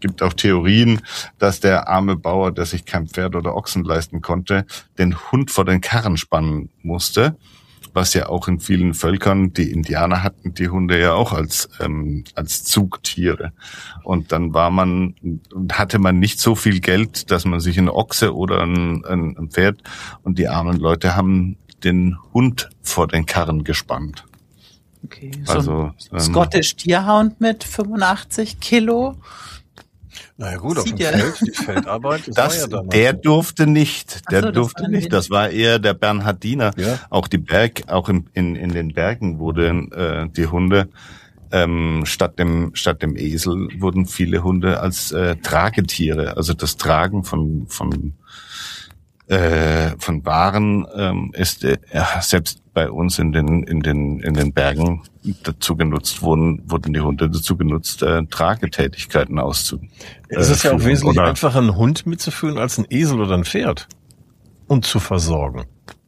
gibt auch Theorien, dass der arme Bauer, der sich kein Pferd oder Ochsen leisten konnte, den Hund vor den Karren spannen musste. Was ja auch in vielen Völkern, die Indianer hatten die Hunde ja auch als ähm, als Zugtiere. Und dann war man, hatte man nicht so viel Geld, dass man sich eine Ochse oder ein, ein, ein Pferd, und die armen Leute haben den Hund vor den Karren gespannt. Okay, so also ein Scottish Deerhound mit fünfundachtzig Kilo. Naja gut, auf dem ja. Feld, die Feldarbeit. Das das, war ja damals. der durfte nicht, der Ach so, das durfte war nicht. Das war eher der Bernhardiner. Ja. Auch die Berg, auch in, in, in den Bergen wurden äh, die Hunde ähm, statt dem statt dem Esel wurden viele Hunde als äh, Tragetiere, also das Tragen von von äh, von Waren ähm, ist äh, ja, selbst bei uns in den in den in den Bergen dazu genutzt wurden wurden die Hunde dazu genutzt, äh, Tragetätigkeiten auszuführen. Es ist ja auch äh, wesentlich oder, einfacher, einen Hund mitzuführen als ein Esel oder ein Pferd und zu versorgen.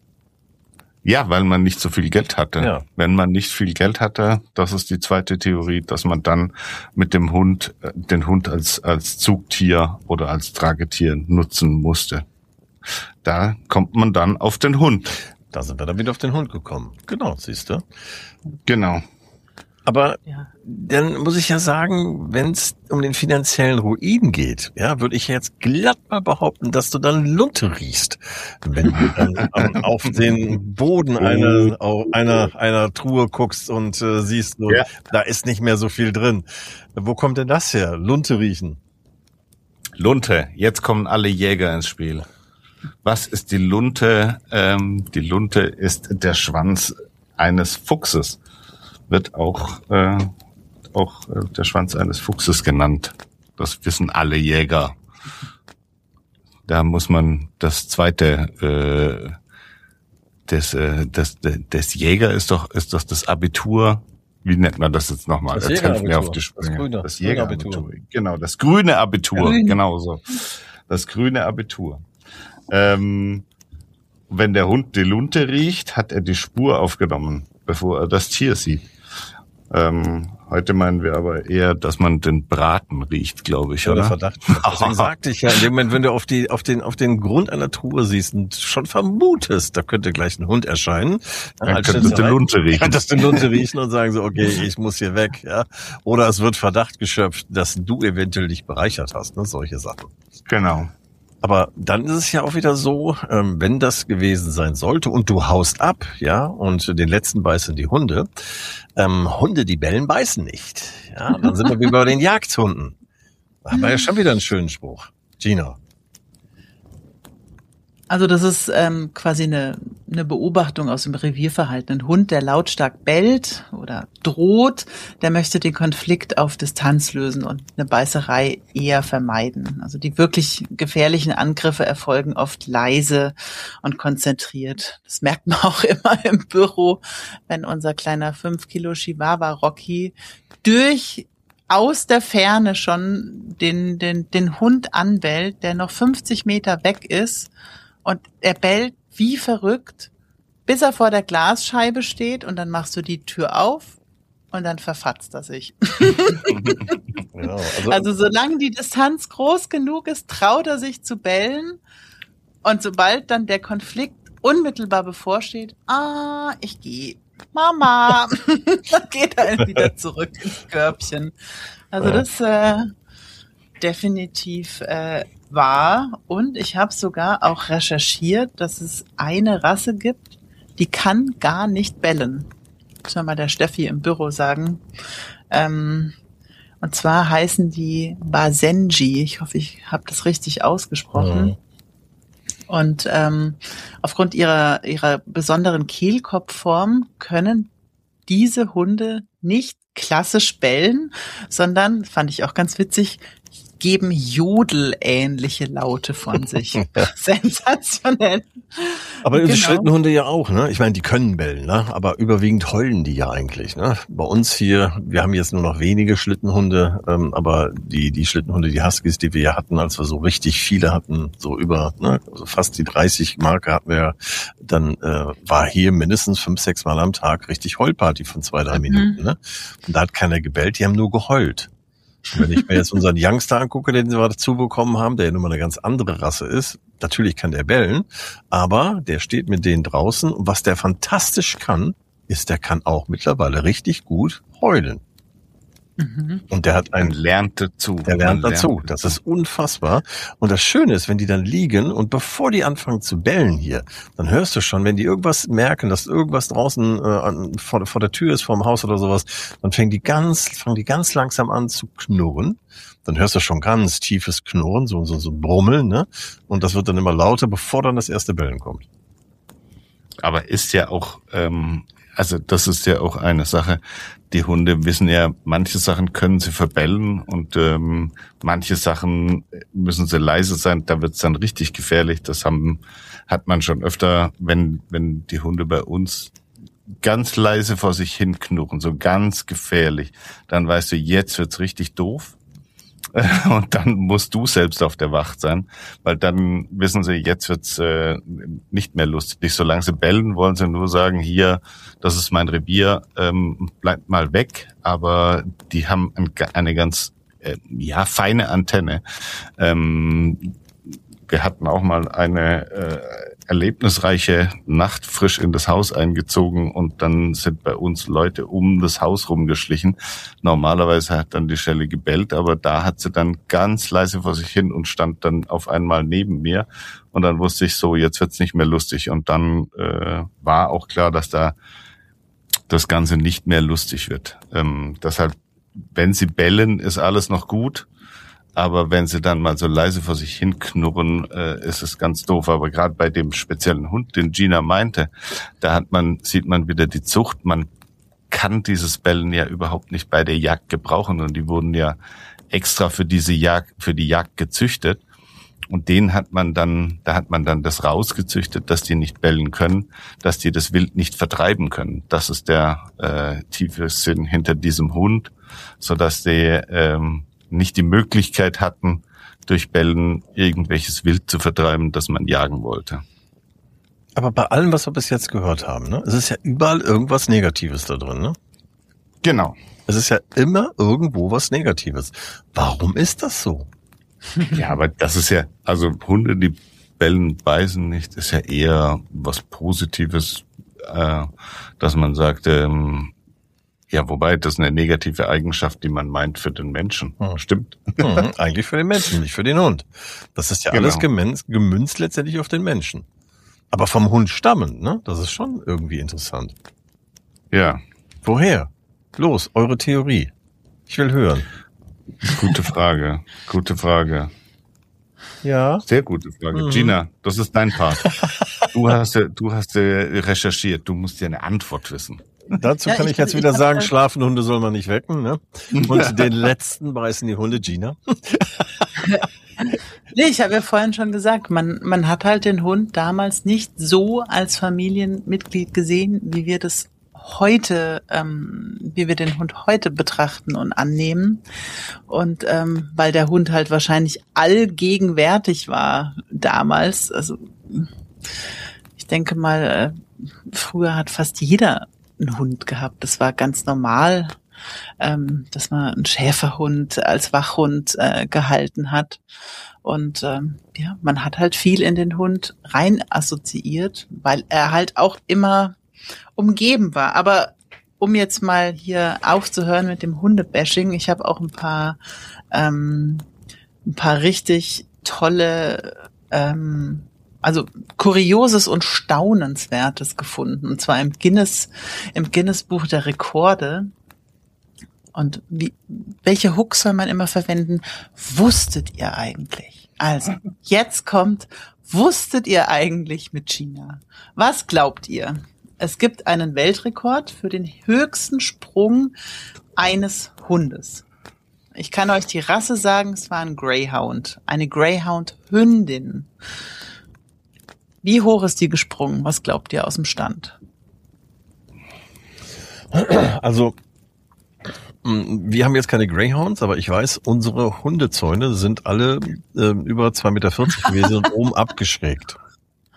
Ja, weil man nicht so viel Geld hatte. Ja. Wenn man nicht viel Geld hatte, das ist die zweite Theorie, dass man dann mit dem Hund äh, den Hund als als Zugtier oder als Tragetier nutzen musste. Da kommt man dann auf den Hund. Da sind wir dann wieder auf den Hund gekommen. Genau, siehst du. Genau. Aber Ja. dann muss ich ja sagen, wenn es um den finanziellen Ruin geht, ja, würde ich jetzt glatt mal behaupten, dass du dann Lunte riechst, wenn du dann ähm, auf den Boden einer, einer, einer Truhe guckst und äh, siehst, so, Ja. da ist nicht mehr so viel drin. Wo kommt denn das her? Lunte riechen. Lunte. Jetzt kommen alle Jäger ins Spiel. Was ist die Lunte? Ähm, die Lunte ist der Schwanz eines Fuchses. Wird auch äh, auch äh, der Schwanz eines Fuchses genannt. Das wissen alle Jäger. Da muss man das zweite äh, des äh, des des Jäger ist doch ist doch das Abitur. Wie nennt man das jetzt nochmal? Das Jetzt helft mir auf Jägerabitur. die Sprünge. Das grüne. Das Grüne Jägerabitur. Abitur. Genau, das grüne Abitur. Grün. Genau so. Das grüne Abitur. Ähm, wenn der Hund die Lunte riecht, hat er die Spur aufgenommen, bevor er das Tier sieht. Ähm, heute meinen wir aber eher, dass man den Braten riecht, glaube ich, Oder oder? Verdacht. Deswegen sagte ich ja, in dem Moment, wenn du auf die, auf den, auf den Grund einer Truhe siehst und schon vermutest, da könnte gleich ein Hund erscheinen, Dann könntest du Lunte riechen. Könntest du Lunte riechen und sagen so, okay, ich muss hier weg, ja. Oder es wird Verdacht geschöpft, dass du eventuell dich bereichert hast, ne, solche Sachen. Genau. Aber dann ist es ja auch wieder so, ähm, wenn das gewesen sein sollte und du haust ab, ja, und den letzten beißen die Hunde, ähm, Hunde, die bellen, beißen nicht. Ja, dann sind wir wie bei den Jagdhunden. Da haben wir ja schon wieder einen schönen Spruch. Gina. Also das ist ähm, quasi eine, eine Beobachtung aus dem Revierverhalten. Ein Hund, der lautstark bellt oder droht, der möchte den Konflikt auf Distanz lösen und eine Beißerei eher vermeiden. Also die wirklich gefährlichen Angriffe erfolgen oft leise und konzentriert. Das merkt man auch immer im Büro, wenn unser kleiner fünf Kilo Chihuahua Rocky durch aus der Ferne schon den, den, den Hund anbellt, der noch fünfzig Meter weg ist. Und er bellt wie verrückt, bis er vor der Glasscheibe steht, und dann machst du die Tür auf und dann verfatzt er sich. Ja, also, Also solange die Distanz groß genug ist, traut er sich zu bellen. Und sobald dann der Konflikt unmittelbar bevorsteht, ah, ich gehe, Mama, dann geht er wieder zurück ins Körbchen. Also das äh, definitiv äh, wahr. Und ich habe sogar auch recherchiert, dass es eine Rasse gibt, die kann gar nicht bellen. Muss man mal der Steffi im Büro sagen. Ähm, und zwar heißen die Basenji. Ich hoffe, ich habe das richtig ausgesprochen. Mhm. Und ähm, aufgrund ihrer ihrer besonderen Kehlkopfform können diese Hunde nicht klassisch bellen, sondern, fand ich auch ganz witzig, geben jodelähnliche Laute von sich. Sensationell. aber die Genau. Schlittenhunde ja auch, ne? Ich meine, die können bellen, ne? Aber überwiegend heulen die ja eigentlich, ne? Bei uns hier, wir haben jetzt nur noch wenige Schlittenhunde, ähm, aber die die Schlittenhunde, die Huskies, die wir ja hatten, als wir so richtig viele hatten, so über, ne, also fast die dreißig Marke hatten wir, dann äh, war hier mindestens fünf, sechs Mal am Tag richtig Heulparty von zwei, drei Minuten, ne? Und da hat keiner gebellt, die haben nur geheult. Wenn ich mir jetzt unseren Youngster angucke, den wir dazu bekommen haben, der ja nun mal eine ganz andere Rasse ist, natürlich kann der bellen, aber der steht mit denen draußen und was der fantastisch kann, ist, der kann auch mittlerweile richtig gut heulen. Mhm. Und der hat einen, Man lernt dazu. Der lernt Man dazu. lernt Das ist unfassbar. Und das Schöne ist, wenn die dann liegen und bevor die anfangen zu bellen hier, dann hörst du schon, wenn die irgendwas merken, dass irgendwas draußen äh, an, vor, vor der Tür ist, vor dem Haus oder sowas, dann fangen die ganz, fangen die ganz langsam an zu knurren. Dann hörst du schon ganz tiefes Knurren, so, so, so Brummeln, ne? Und das wird dann immer lauter, bevor dann das erste Bellen kommt. Aber ist ja auch, ähm, also das ist ja auch eine Sache. Die Hunde wissen ja, manche Sachen können sie verbellen und ähm, manche Sachen müssen sie leise sein. Da wird's dann richtig gefährlich. Das haben hat man schon öfter, wenn wenn die Hunde bei uns ganz leise vor sich hin knurren, so ganz gefährlich. Dann weißt du, jetzt wird's richtig doof. Und dann musst du selbst auf der Wacht sein, weil dann wissen sie, jetzt wird's äh, nicht mehr lustig. Solange sie bellen, wollen sie nur sagen, hier, das ist mein Revier, ähm, bleibt mal weg. Aber die haben ein, eine ganz äh, ja feine Antenne. Ähm, wir hatten auch mal eine äh, erlebnisreiche Nacht frisch in das Haus eingezogen und dann sind bei uns Leute um das Haus rumgeschlichen. Normalerweise hat dann die Schelle gebellt, aber da hat sie dann ganz leise vor sich hin und stand dann auf einmal neben mir und dann wusste ich so, jetzt wird's nicht mehr lustig und dann äh, war auch klar, dass da das Ganze nicht mehr lustig wird. Ähm, deshalb, wenn sie bellen, ist alles noch gut. Aber wenn sie dann mal so leise vor sich hin knurren, äh, ist es ganz doof. Aber gerade bei dem speziellen Hund, den Gina meinte, da hat man, sieht man wieder die Zucht. Man kann dieses Bellen ja überhaupt nicht bei der Jagd gebrauchen. Und die wurden ja extra für diese Jagd, für die Jagd gezüchtet. Und den hat man dann, da hat man dann das rausgezüchtet, dass die nicht bellen können, dass die das Wild nicht vertreiben können. Das ist der äh, tiefe Sinn hinter diesem Hund, sodass die ähm, nicht die Möglichkeit hatten, durch Bellen irgendwelches Wild zu vertreiben, das man jagen wollte. Aber bei allem, was wir bis jetzt gehört haben, ne, es ist ja überall irgendwas Negatives da drin, ne? Genau. Es ist ja immer irgendwo was Negatives. Warum ist das so? Ja, aber das ist ja, also Hunde, die bellen, beißen nicht, ist ja eher was Positives, äh, dass man sagt, ähm, ja, wobei, das ist eine negative Eigenschaft, die man meint für den Menschen. Hm. Stimmt. Hm, eigentlich für den Menschen, nicht für den Hund. Das ist ja genau. Alles gemünzt, gemünzt letztendlich auf den Menschen. Aber vom Hund stammend, ne? Das ist schon irgendwie interessant. Ja. Woher? Los, eure Theorie. Ich will hören. Gute Frage. Gute Frage. Ja. Sehr gute Frage. Mhm. Gina, das ist dein Part. Du hast, du hast recherchiert. Du musst ja eine Antwort wissen. Dazu kann ja, ich, ich jetzt wieder ich sagen, schlafende Hunde soll man nicht wecken, ne? Und den letzten beißen die Hunde, Gina. Nee, ich habe ja vorhin schon gesagt, man, man hat halt den Hund damals nicht so als Familienmitglied gesehen, wie wir das heute, ähm, wie wir den Hund heute betrachten und annehmen. Und ähm, weil der Hund halt wahrscheinlich allgegenwärtig war damals. Also ich denke mal, äh, früher hat fast jeder einen Hund gehabt. Das war ganz normal, ähm, dass man einen Schäferhund als Wachhund äh, gehalten hat. Und ähm, ja, man hat halt viel in den Hund rein assoziiert, weil er halt auch immer umgeben war. Aber um jetzt mal hier aufzuhören mit dem Hundebashing, ich habe auch ein paar ähm, ein paar richtig tolle ähm, also Kurioses und Staunenswertes gefunden, und zwar im Guinness, im Guinness-Buch der Rekorde. Und wie, welche Hooks soll man immer verwenden? Wusstet ihr eigentlich? Also, jetzt kommt, wusstet ihr eigentlich mit Gina? Was glaubt ihr? Es gibt einen Weltrekord für den höchsten Sprung eines Hundes. Ich kann euch die Rasse sagen, es war ein Greyhound, eine Greyhound-Hündin. Wie hoch ist die gesprungen? Was glaubt ihr aus dem Stand? Also, wir haben jetzt keine Greyhounds, aber ich weiß, unsere Hundezäune sind alle äh, über zwei Meter vierzig gewesen und oben abgeschrägt.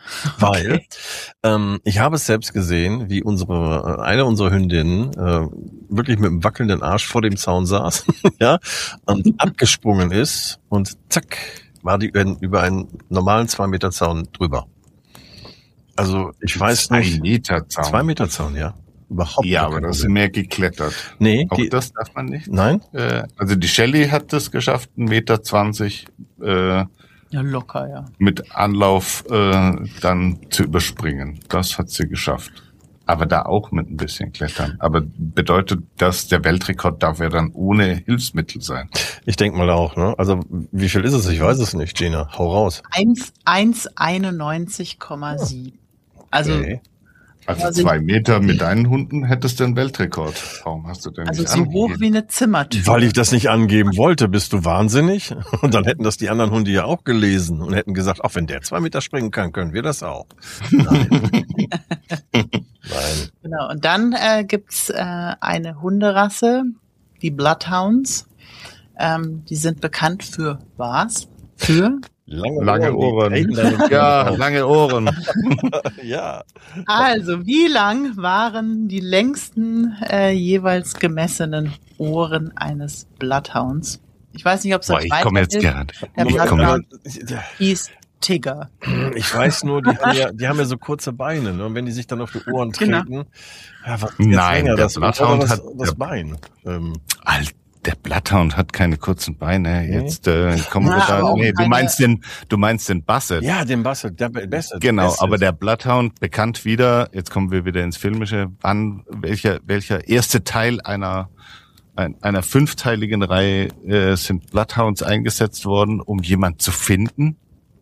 Weil Okay. ähm, ich habe es selbst gesehen, wie unsere eine unserer Hündinnen äh, wirklich mit einem wackelnden Arsch vor dem Zaun saß, ja, und abgesprungen ist und zack, war die über einen normalen zwei Meter Zaun drüber. Also ich weiß Zwei nicht. Meter Zaun. Zwei Meter Zaun, ja. Überhaupt Ja, gar aber kein das ist Problem. mehr geklettert. Nee, Auch die, das darf man nicht. nein? Äh, also die Shelley hat das geschafft, einen Meter zwanzig äh, Ja, locker, ja. mit Anlauf äh, dann zu überspringen. Das hat sie geschafft. Aber da auch mit ein bisschen Klettern. Aber bedeutet das, der Weltrekord darf ja dann ohne Hilfsmittel sein? Ich denke mal auch, ne? Also wie viel ist es? Ich weiß es nicht, Gina. Hau raus. eins einundneunzig Komma sieben. Also, Okay. Also Also- zwei Meter mit deinen Hunden hättest du einen Weltrekord. Warum hast du denn also nicht so hoch angegeben? wie eine Zimmertür. Weil ich das nicht angeben wollte, bist du wahnsinnig? Und dann hätten das die anderen Hunde ja auch gelesen und hätten gesagt, auch wenn der zwei Meter springen kann, können wir das auch. Nein. Nein. Genau. Und dann äh, gibt's äh, eine Hunderasse, die Bloodhounds. Ähm, die sind bekannt für was? Für? Lange, Lange Ohren. die treten dann- Ja, lange Ohren. ja. Also, wie lang waren die längsten äh, jeweils gemessenen Ohren eines Bloodhounds? Ich weiß nicht, ob es Boah, euch ich komme jetzt weiterhilft. gerade. Der Ich komme Bloodhound hieß Tigger. Ich weiß nur, die haben ja, die haben ja so kurze Beine, ne? Und wenn die sich dann auf die Ohren Genau. treten, ja, was ist Nein, länger, der das, Bloodhound das, hat- das Bein. Ähm, Alter, der Bloodhound hat keine kurzen Beine. Jetzt äh, kommen Ja, wir aber da. auch Nee, du keine- meinst den, du meinst den Basset. ja, den Basset, der Basset. Genau, Basset. aber der Bloodhound, bekannt wieder, jetzt kommen wir wieder ins Filmische, wann, welcher, welcher erste Teil einer, ein, einer fünfteiligen Reihe äh, sind Bloodhounds eingesetzt worden, um jemand zu finden?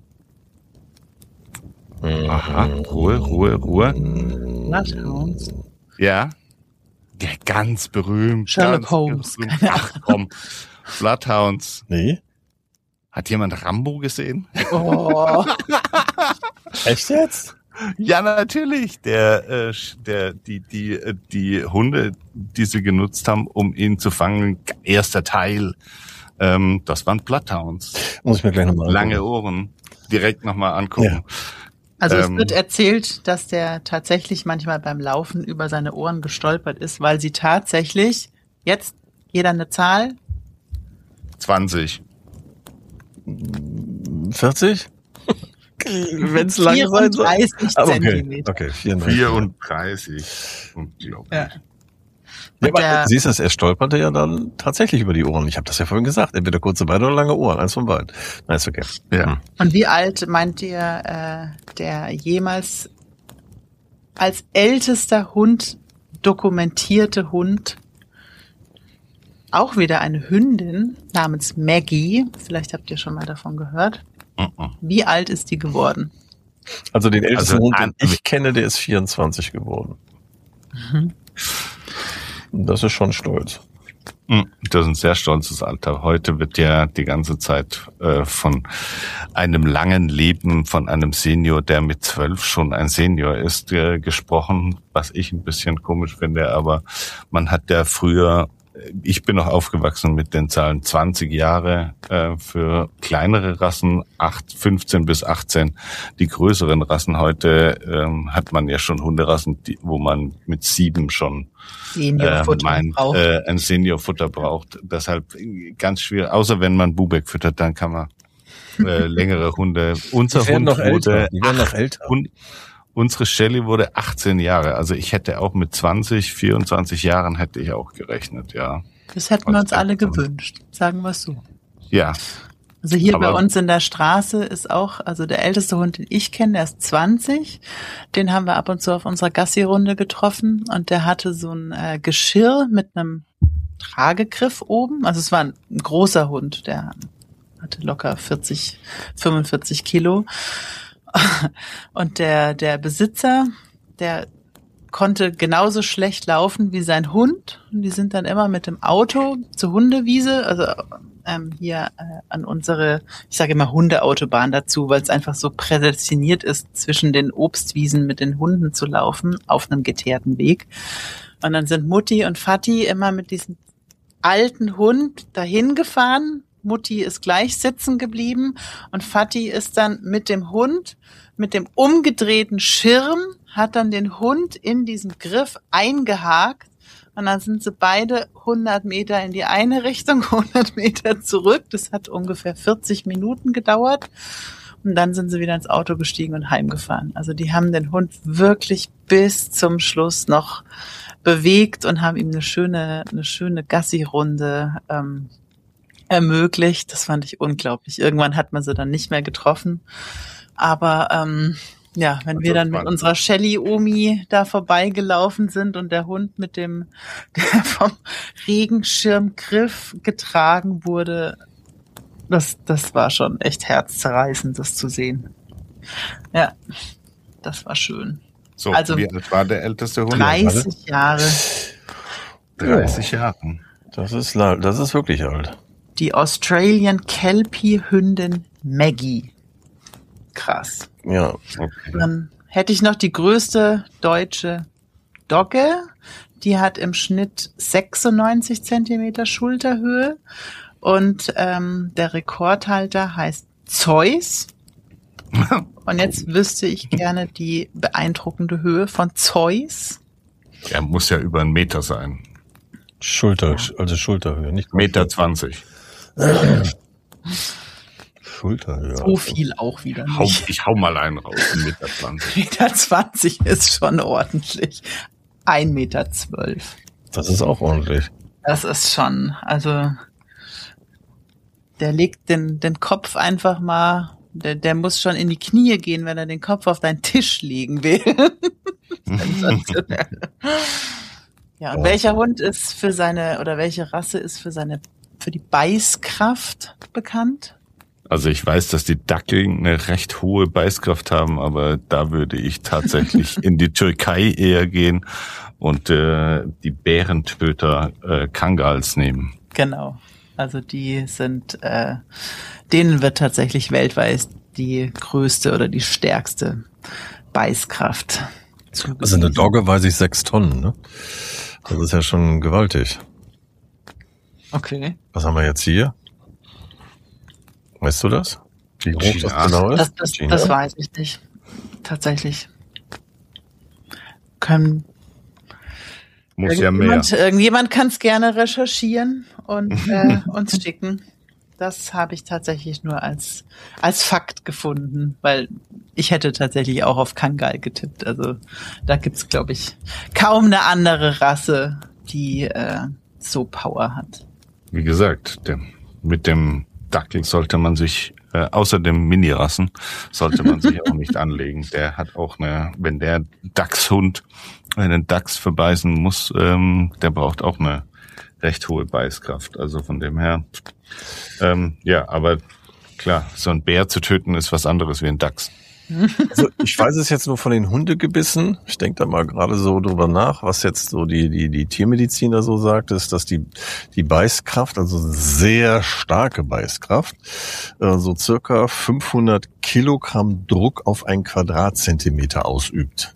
Aha, Ruhe, Ruhe, Ruhe. Bloodhounds. Ja. Ja, ganz berühmt. Sherlock ganz Holmes. berühmt. Ach komm, Bloodhounds. Nee? Hat jemand Rambo gesehen? Oh. Echt jetzt? Ja, natürlich. Der, äh, der, die, die, äh, die Hunde, die sie genutzt haben, um ihn zu fangen, erster Teil, ähm, das waren Bloodhounds. Muss ich mir gleich nochmal Lange Ohren. Direkt nochmal angucken. Also es Ähm. wird erzählt, dass der tatsächlich manchmal beim Laufen über seine Ohren gestolpert ist, weil sie tatsächlich, jetzt jeder eine Zahl, zwanzig. vierzig? Wenn es lange sein soll. vierunddreißig Ah, okay, Zentimeter. okay, vierunddreißig. vierunddreißig. Unglaublich. Ja. Ja, Und aber der- siehst du, er stolperte ja dann tatsächlich über die Ohren. Ich habe das ja vorhin gesagt. Entweder kurze Beine oder lange Ohren. Eins von beiden. Nein, ist okay. Ja. Und wie alt meint ihr, äh, der jemals als ältester Hund dokumentierte Hund, auch wieder eine Hündin namens Maggie, vielleicht habt ihr schon mal davon gehört. Mhm. Wie alt ist die geworden? Also den ältesten Also Hund, an- den ich kenne, der ist vierundzwanzig geworden. Das ist schon stolz. Mhm. Das ist ein sehr stolzes Alter. Heute wird ja die ganze Zeit äh, von einem langen Leben von einem Senior, der mit zwölf schon ein Senior ist, äh, gesprochen, was ich ein bisschen komisch finde. Aber man hat ja früher, ich bin noch aufgewachsen mit den Zahlen zwanzig Jahre äh, für kleinere Rassen, acht, fünfzehn bis achtzehn. Die größeren Rassen heute ähm, hat man ja schon Hunderassen, die, wo man mit sieben schon äh, Seniorfutter meint, braucht. äh, ein Seniorfutter braucht. Deshalb ganz schwierig. Außer wenn man Bubeck füttert, dann kann man äh, längere Hunde. Unser Die werden Hund noch älter. wurde Die werden noch älter. Hund, unsere Shelley wurde achtzehn Jahre. Also ich hätte auch mit zwanzig, vierundzwanzig Jahren hätte ich auch gerechnet, ja. Das hätten wir uns alle gewünscht, sagen wir es so. Ja. Also hier Aber- bei uns in der Straße ist auch, also der älteste Hund, den ich kenne, der ist zwanzig. Den haben wir ab und zu auf unserer Gassi-Runde getroffen und der hatte so ein äh, Geschirr mit einem Tragegriff oben. Also es war ein, ein großer Hund, der hatte locker vierzig, fünfundvierzig Kilo. Und der, der Besitzer, der konnte genauso schlecht laufen wie sein Hund. Und die sind dann immer mit dem Auto zur Hundewiese, also ähm, hier äh, an unsere, ich sage immer Hundeautobahn dazu, weil es einfach so prädestiniert ist, zwischen den Obstwiesen mit den Hunden zu laufen, auf einem geteerten Weg. Und dann sind Mutti und Vati immer mit diesem alten Hund dahin gefahren Mutti ist gleich sitzen geblieben und Fatih ist dann mit dem Hund, mit dem umgedrehten Schirm, hat dann den Hund in diesem Griff eingehakt und dann sind sie beide hundert Meter in die eine Richtung, hundert Meter zurück. Das hat ungefähr vierzig Minuten gedauert und dann sind sie wieder ins Auto gestiegen und heimgefahren. Also die haben den Hund wirklich bis zum Schluss noch bewegt und haben ihm eine schöne, eine schöne Gassi-Runde ähm, ermöglicht. Das fand ich unglaublich. Irgendwann hat man sie dann nicht mehr getroffen. Aber ähm, ja, wenn wir dann mit unserer Shelly-Omi da vorbeigelaufen sind und der Hund mit dem, der vom Regenschirmgriff getragen wurde, das, das war schon echt herzzerreißend, das zu sehen. Ja, das war schön. So, also, wie alt war der älteste Hund? dreißig Jahre. dreißig Jahre. Das ist, das ist wirklich alt. Die Australian Kelpie-Hündin Maggie. Krass. Ja. Okay. Dann hätte ich noch die größte deutsche Dogge. Die hat im Schnitt sechsundneunzig Zentimeter Schulterhöhe. Und ähm, der Rekordhalter heißt Zeus. Und jetzt wüsste ich gerne die beeindruckende Höhe von Zeus. Er muss ja über einen Meter sein. Schulter, also Schulterhöhe, nicht Meter zwanzig. Schulterhöhe. So viel auch wieder Hau, nicht. ich hau mal einen raus, Meter zwanzig. Meter zwanzig ist schon ordentlich. Ein Meter zwölf. Das ist auch ordentlich. Das ist schon, also der legt den, den Kopf einfach mal, der, der muss schon in die Knie gehen, wenn er den Kopf auf deinen Tisch legen will. Ja, und welcher Hund ist für seine, oder welche Rasse ist für seine, für die Beißkraft bekannt? Also ich weiß, dass die Dackel eine recht hohe Beißkraft haben, aber da würde ich tatsächlich in die Türkei eher gehen und äh, die Bärentöter äh, Kangals nehmen. Genau. Also die sind, äh, denen wird tatsächlich weltweit die größte oder die stärkste Beißkraft zugewiesen. Also eine Dogge weiß ich sechs Tonnen, ne? Das ist ja schon gewaltig. Okay. Was haben wir jetzt hier? Weißt du das? Wie hoch das Ja. genau ist? Das, das, das weiß ich nicht. Tatsächlich. Können Muss ja mehr. irgendjemand, irgendjemand kann es gerne recherchieren und äh, uns schicken. Das habe ich tatsächlich nur als als Fakt gefunden, weil ich hätte tatsächlich auch auf Kangal getippt. Also da gibt's, glaube ich, kaum eine andere Rasse, die äh, so Power hat. Wie gesagt, der, mit dem Dackel sollte man sich, äh, außer dem Mini-Rassen, sollte man sich auch nicht anlegen. Der hat auch eine, wenn der Dachshund einen Dachs verbeißen muss, ähm, der braucht auch eine recht hohe Beißkraft. Also von dem her, ähm, ja, aber klar, so ein Bär zu töten ist was anderes wie ein Dachs. Also ich weiß es jetzt nur von den Hundegebissen. Ich denke da mal gerade so drüber nach, was jetzt so die die die Tiermediziner so sagt, ist, dass die die Beißkraft, also sehr starke Beißkraft, äh, so circa fünfhundert Kilogramm Druck auf einen Quadratzentimeter ausübt.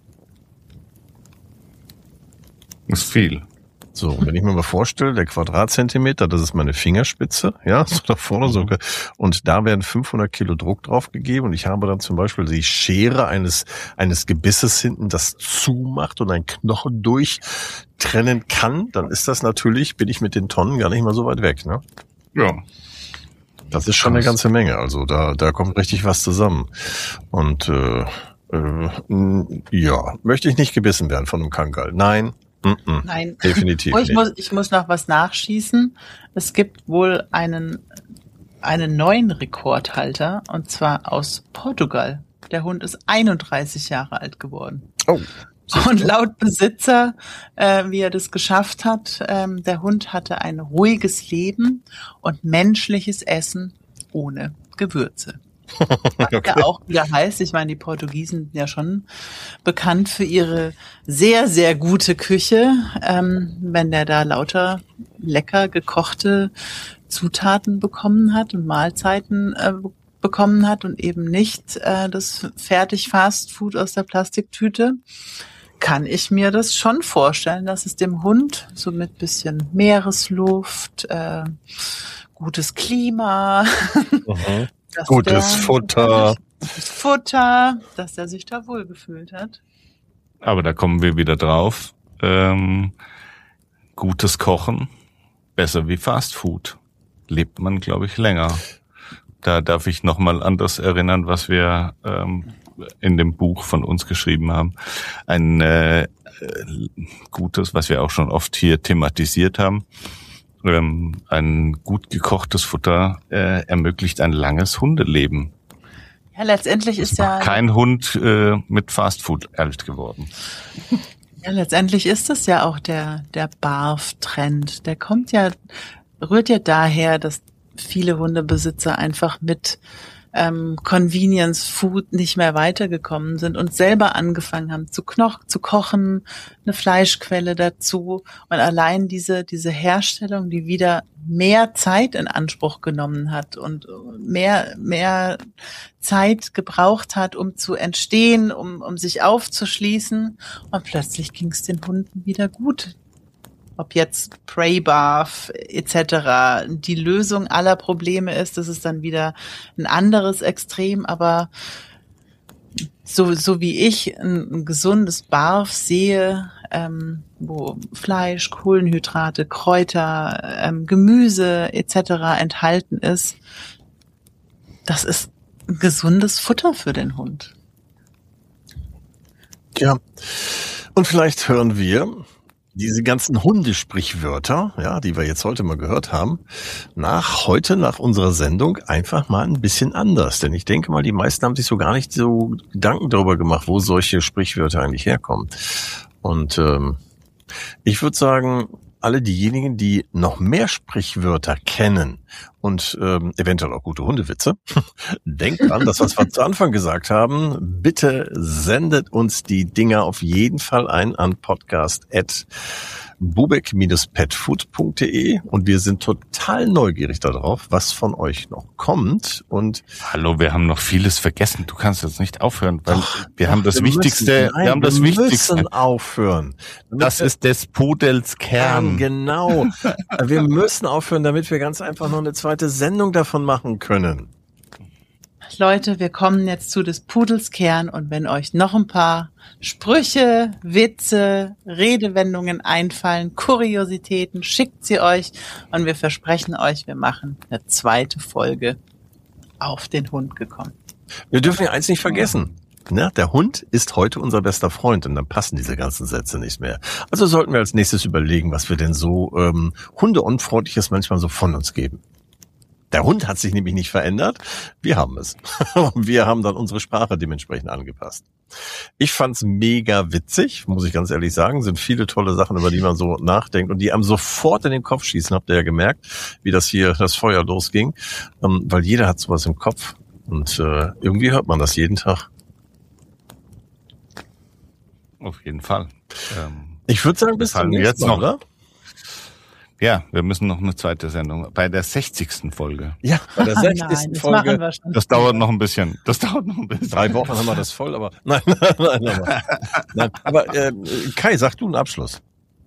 Ist viel. So, wenn ich mir mal vorstelle, der Quadratzentimeter, das ist meine Fingerspitze, ja, so da vorne so, und da werden fünfhundert Kilo Druck drauf gegeben und ich habe dann zum Beispiel die Schere eines eines Gebisses hinten, das zumacht und einen Knochen durchtrennen kann, dann ist das natürlich, bin ich mit den Tonnen gar nicht mal so weit weg, ne? Ja. Das ist schon eine ganze Menge, also da da kommt richtig was zusammen und äh, äh, ja, möchte ich nicht gebissen werden von einem Kangal, nein. Mm-mm. Nein. Definitiv Oh, ich nicht. muss, ich muss noch was nachschießen. Es gibt wohl einen, einen neuen Rekordhalter, und zwar aus Portugal. Der Hund ist einunddreißig Jahre alt geworden. Oh. Und laut Besitzer, äh, wie er das geschafft hat, ähm, der Hund hatte ein ruhiges Leben und menschliches Essen ohne Gewürze. Was Okay. ja auch wieder heißt, ich meine, die Portugiesen sind ja schon bekannt für ihre sehr, sehr gute Küche. Ähm, wenn der da lauter lecker gekochte Zutaten bekommen hat und Mahlzeiten äh, bekommen hat und eben nicht äh, das fertig Fastfood aus der Plastiktüte, kann ich mir das schon vorstellen, dass es dem Hund so mit bisschen Meeresluft, äh, gutes Klima, Mhm. dass Gutes der, Futter. gutes Futter, dass der sich da wohlgefühlt hat. Aber da kommen wir wieder drauf. Ähm, gutes Kochen, besser wie Fast Food. Lebt man, glaube ich, länger. Da darf ich nochmal an das erinnern, was wir ähm, in dem Buch von uns geschrieben haben. Ein äh, gutes, was wir auch schon oft hier thematisiert haben. Ähm, ein gut gekochtes Futter äh, ermöglicht ein langes Hundeleben. Ja, letztendlich ist ja Kein Hund äh, mit Fast Food alt geworden. Ja, letztendlich ist es ja auch der, der Barf-Trend. Der kommt ja, rührt ja daher, dass viele Hundebesitzer einfach mit ähm, Convenience Food nicht mehr weitergekommen sind und selber angefangen haben zu knoch, zu kochen, eine Fleischquelle dazu. Und allein diese, diese Herstellung, die wieder mehr Zeit in Anspruch genommen hat und mehr, mehr Zeit gebraucht hat, um zu entstehen, um, um sich aufzuschließen. Und plötzlich ging es den Hunden wieder gut. Ob jetzt Prey Bath et cetera die Lösung aller Probleme ist, das ist dann wieder ein anderes Extrem. Aber so, so wie ich ein, ein gesundes Barf sehe, ähm, wo Fleisch, Kohlenhydrate, Kräuter, ähm, Gemüse et cetera enthalten ist, das ist ein gesundes Futter für den Hund. Ja. Und vielleicht hören wir diese ganzen Hundesprichwörter, ja, die wir jetzt heute mal gehört haben, nach heute, nach unserer Sendung einfach mal ein bisschen anders. Denn ich denke mal, die meisten haben sich so gar nicht so Gedanken darüber gemacht, wo solche Sprichwörter eigentlich herkommen. Und ähm, ich würde sagen, alle diejenigen, die noch mehr Sprichwörter kennen und ähm, eventuell auch gute Hundewitze, denkt dran, das, was wir zu Anfang gesagt haben, bitte sendet uns die Dinger auf jeden Fall ein an podcast at bubeck Bindestrich petfood Punkt de und wir sind total neugierig darauf, was von euch noch kommt. Und Hallo, wir haben noch vieles vergessen. Du kannst jetzt nicht aufhören, weil Doch, wir doch, haben das wir Wichtigste. müssen, nein, wir haben das wir Wichtigste. müssen aufhören. Damit Das wir- ist des Pudels Kern. Genau. Wir müssen aufhören, damit wir ganz einfach noch eine zweite Sendung davon machen können. Leute, wir kommen jetzt zu des Pudels Kern und wenn euch noch ein paar Sprüche, Witze, Redewendungen einfallen, Kuriositäten, schickt sie euch und wir versprechen euch, wir machen eine zweite Folge auf den Hund gekommen. Wir dürfen ja eins nicht vergessen. Ne? Der Hund ist heute unser bester Freund und dann passen diese ganzen Sätze nicht mehr. Also sollten wir als nächstes überlegen, was wir denn so ähm, hundeunfreundliches manchmal so von uns geben. Der Hund hat sich nämlich nicht verändert. Wir haben es. Wir haben dann unsere Sprache dementsprechend angepasst. Ich fand's mega witzig, muss ich ganz ehrlich sagen. Sind viele tolle Sachen, über die man so nachdenkt und die einem sofort in den Kopf schießen. Habt ihr ja gemerkt, wie das hier, das Feuer losging. Ähm, weil jeder hat sowas im Kopf. Und äh, irgendwie hört man das jeden Tag. Auf jeden Fall. Ähm, Ich würde sagen, bis Wir zum fallen nächsten jetzt Mal, noch- oder? ja, wir müssen noch eine zweite Sendung. Bei der sechzigsten Folge. Ja, bei der Ah, sechzigsten das machen Folge. wir schon. Das dauert noch ein bisschen. Das dauert noch ein bisschen. Drei Wochen haben wir das voll, aber nein, nein, nein. Aber, nein. aber äh, Kai, sag du einen Abschluss.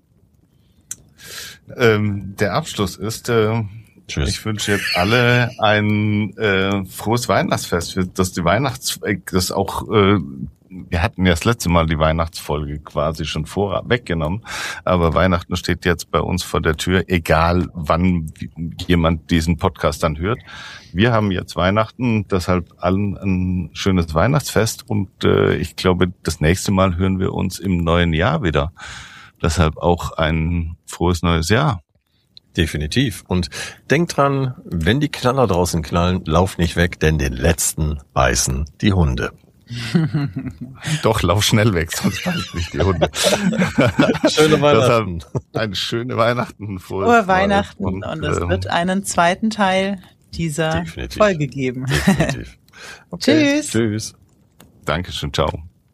Ähm, der Abschluss ist, äh, Tschüss. ich wünsche jetzt alle ein äh, frohes Weihnachtsfest, dass die Weihnachts, äh, das auch, äh, wir hatten ja das letzte Mal die Weihnachtsfolge quasi schon vor weggenommen, aber Weihnachten steht jetzt bei uns vor der Tür, egal wann jemand diesen Podcast dann hört. Wir haben jetzt Weihnachten, deshalb allen ein schönes Weihnachtsfest und äh, ich glaube, das nächste Mal hören wir uns im neuen Jahr wieder. Deshalb auch ein frohes neues Jahr. Definitiv. Und denkt dran, wenn die Knaller draußen knallen, lauf nicht weg, denn den letzten beißen die Hunde. Doch, lauf schnell weg, sonst beißen dich die Hunde. Schöne Weihnachten. Deshalb eine schöne Weihnachten. Frohes Frohe Neues Weihnachten und, und, es ähm, wird einen zweiten Teil dieser Definitiv. Folge geben. Definitiv. Okay. Tschüss. Tschüss. Dankeschön, ciao.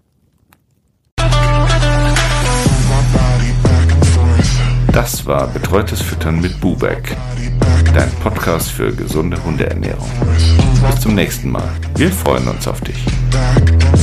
Das war Betreutes Füttern mit Bubeck, dein Podcast für gesunde Hundeernährung. Bis zum nächsten Mal. Wir freuen uns auf dich. back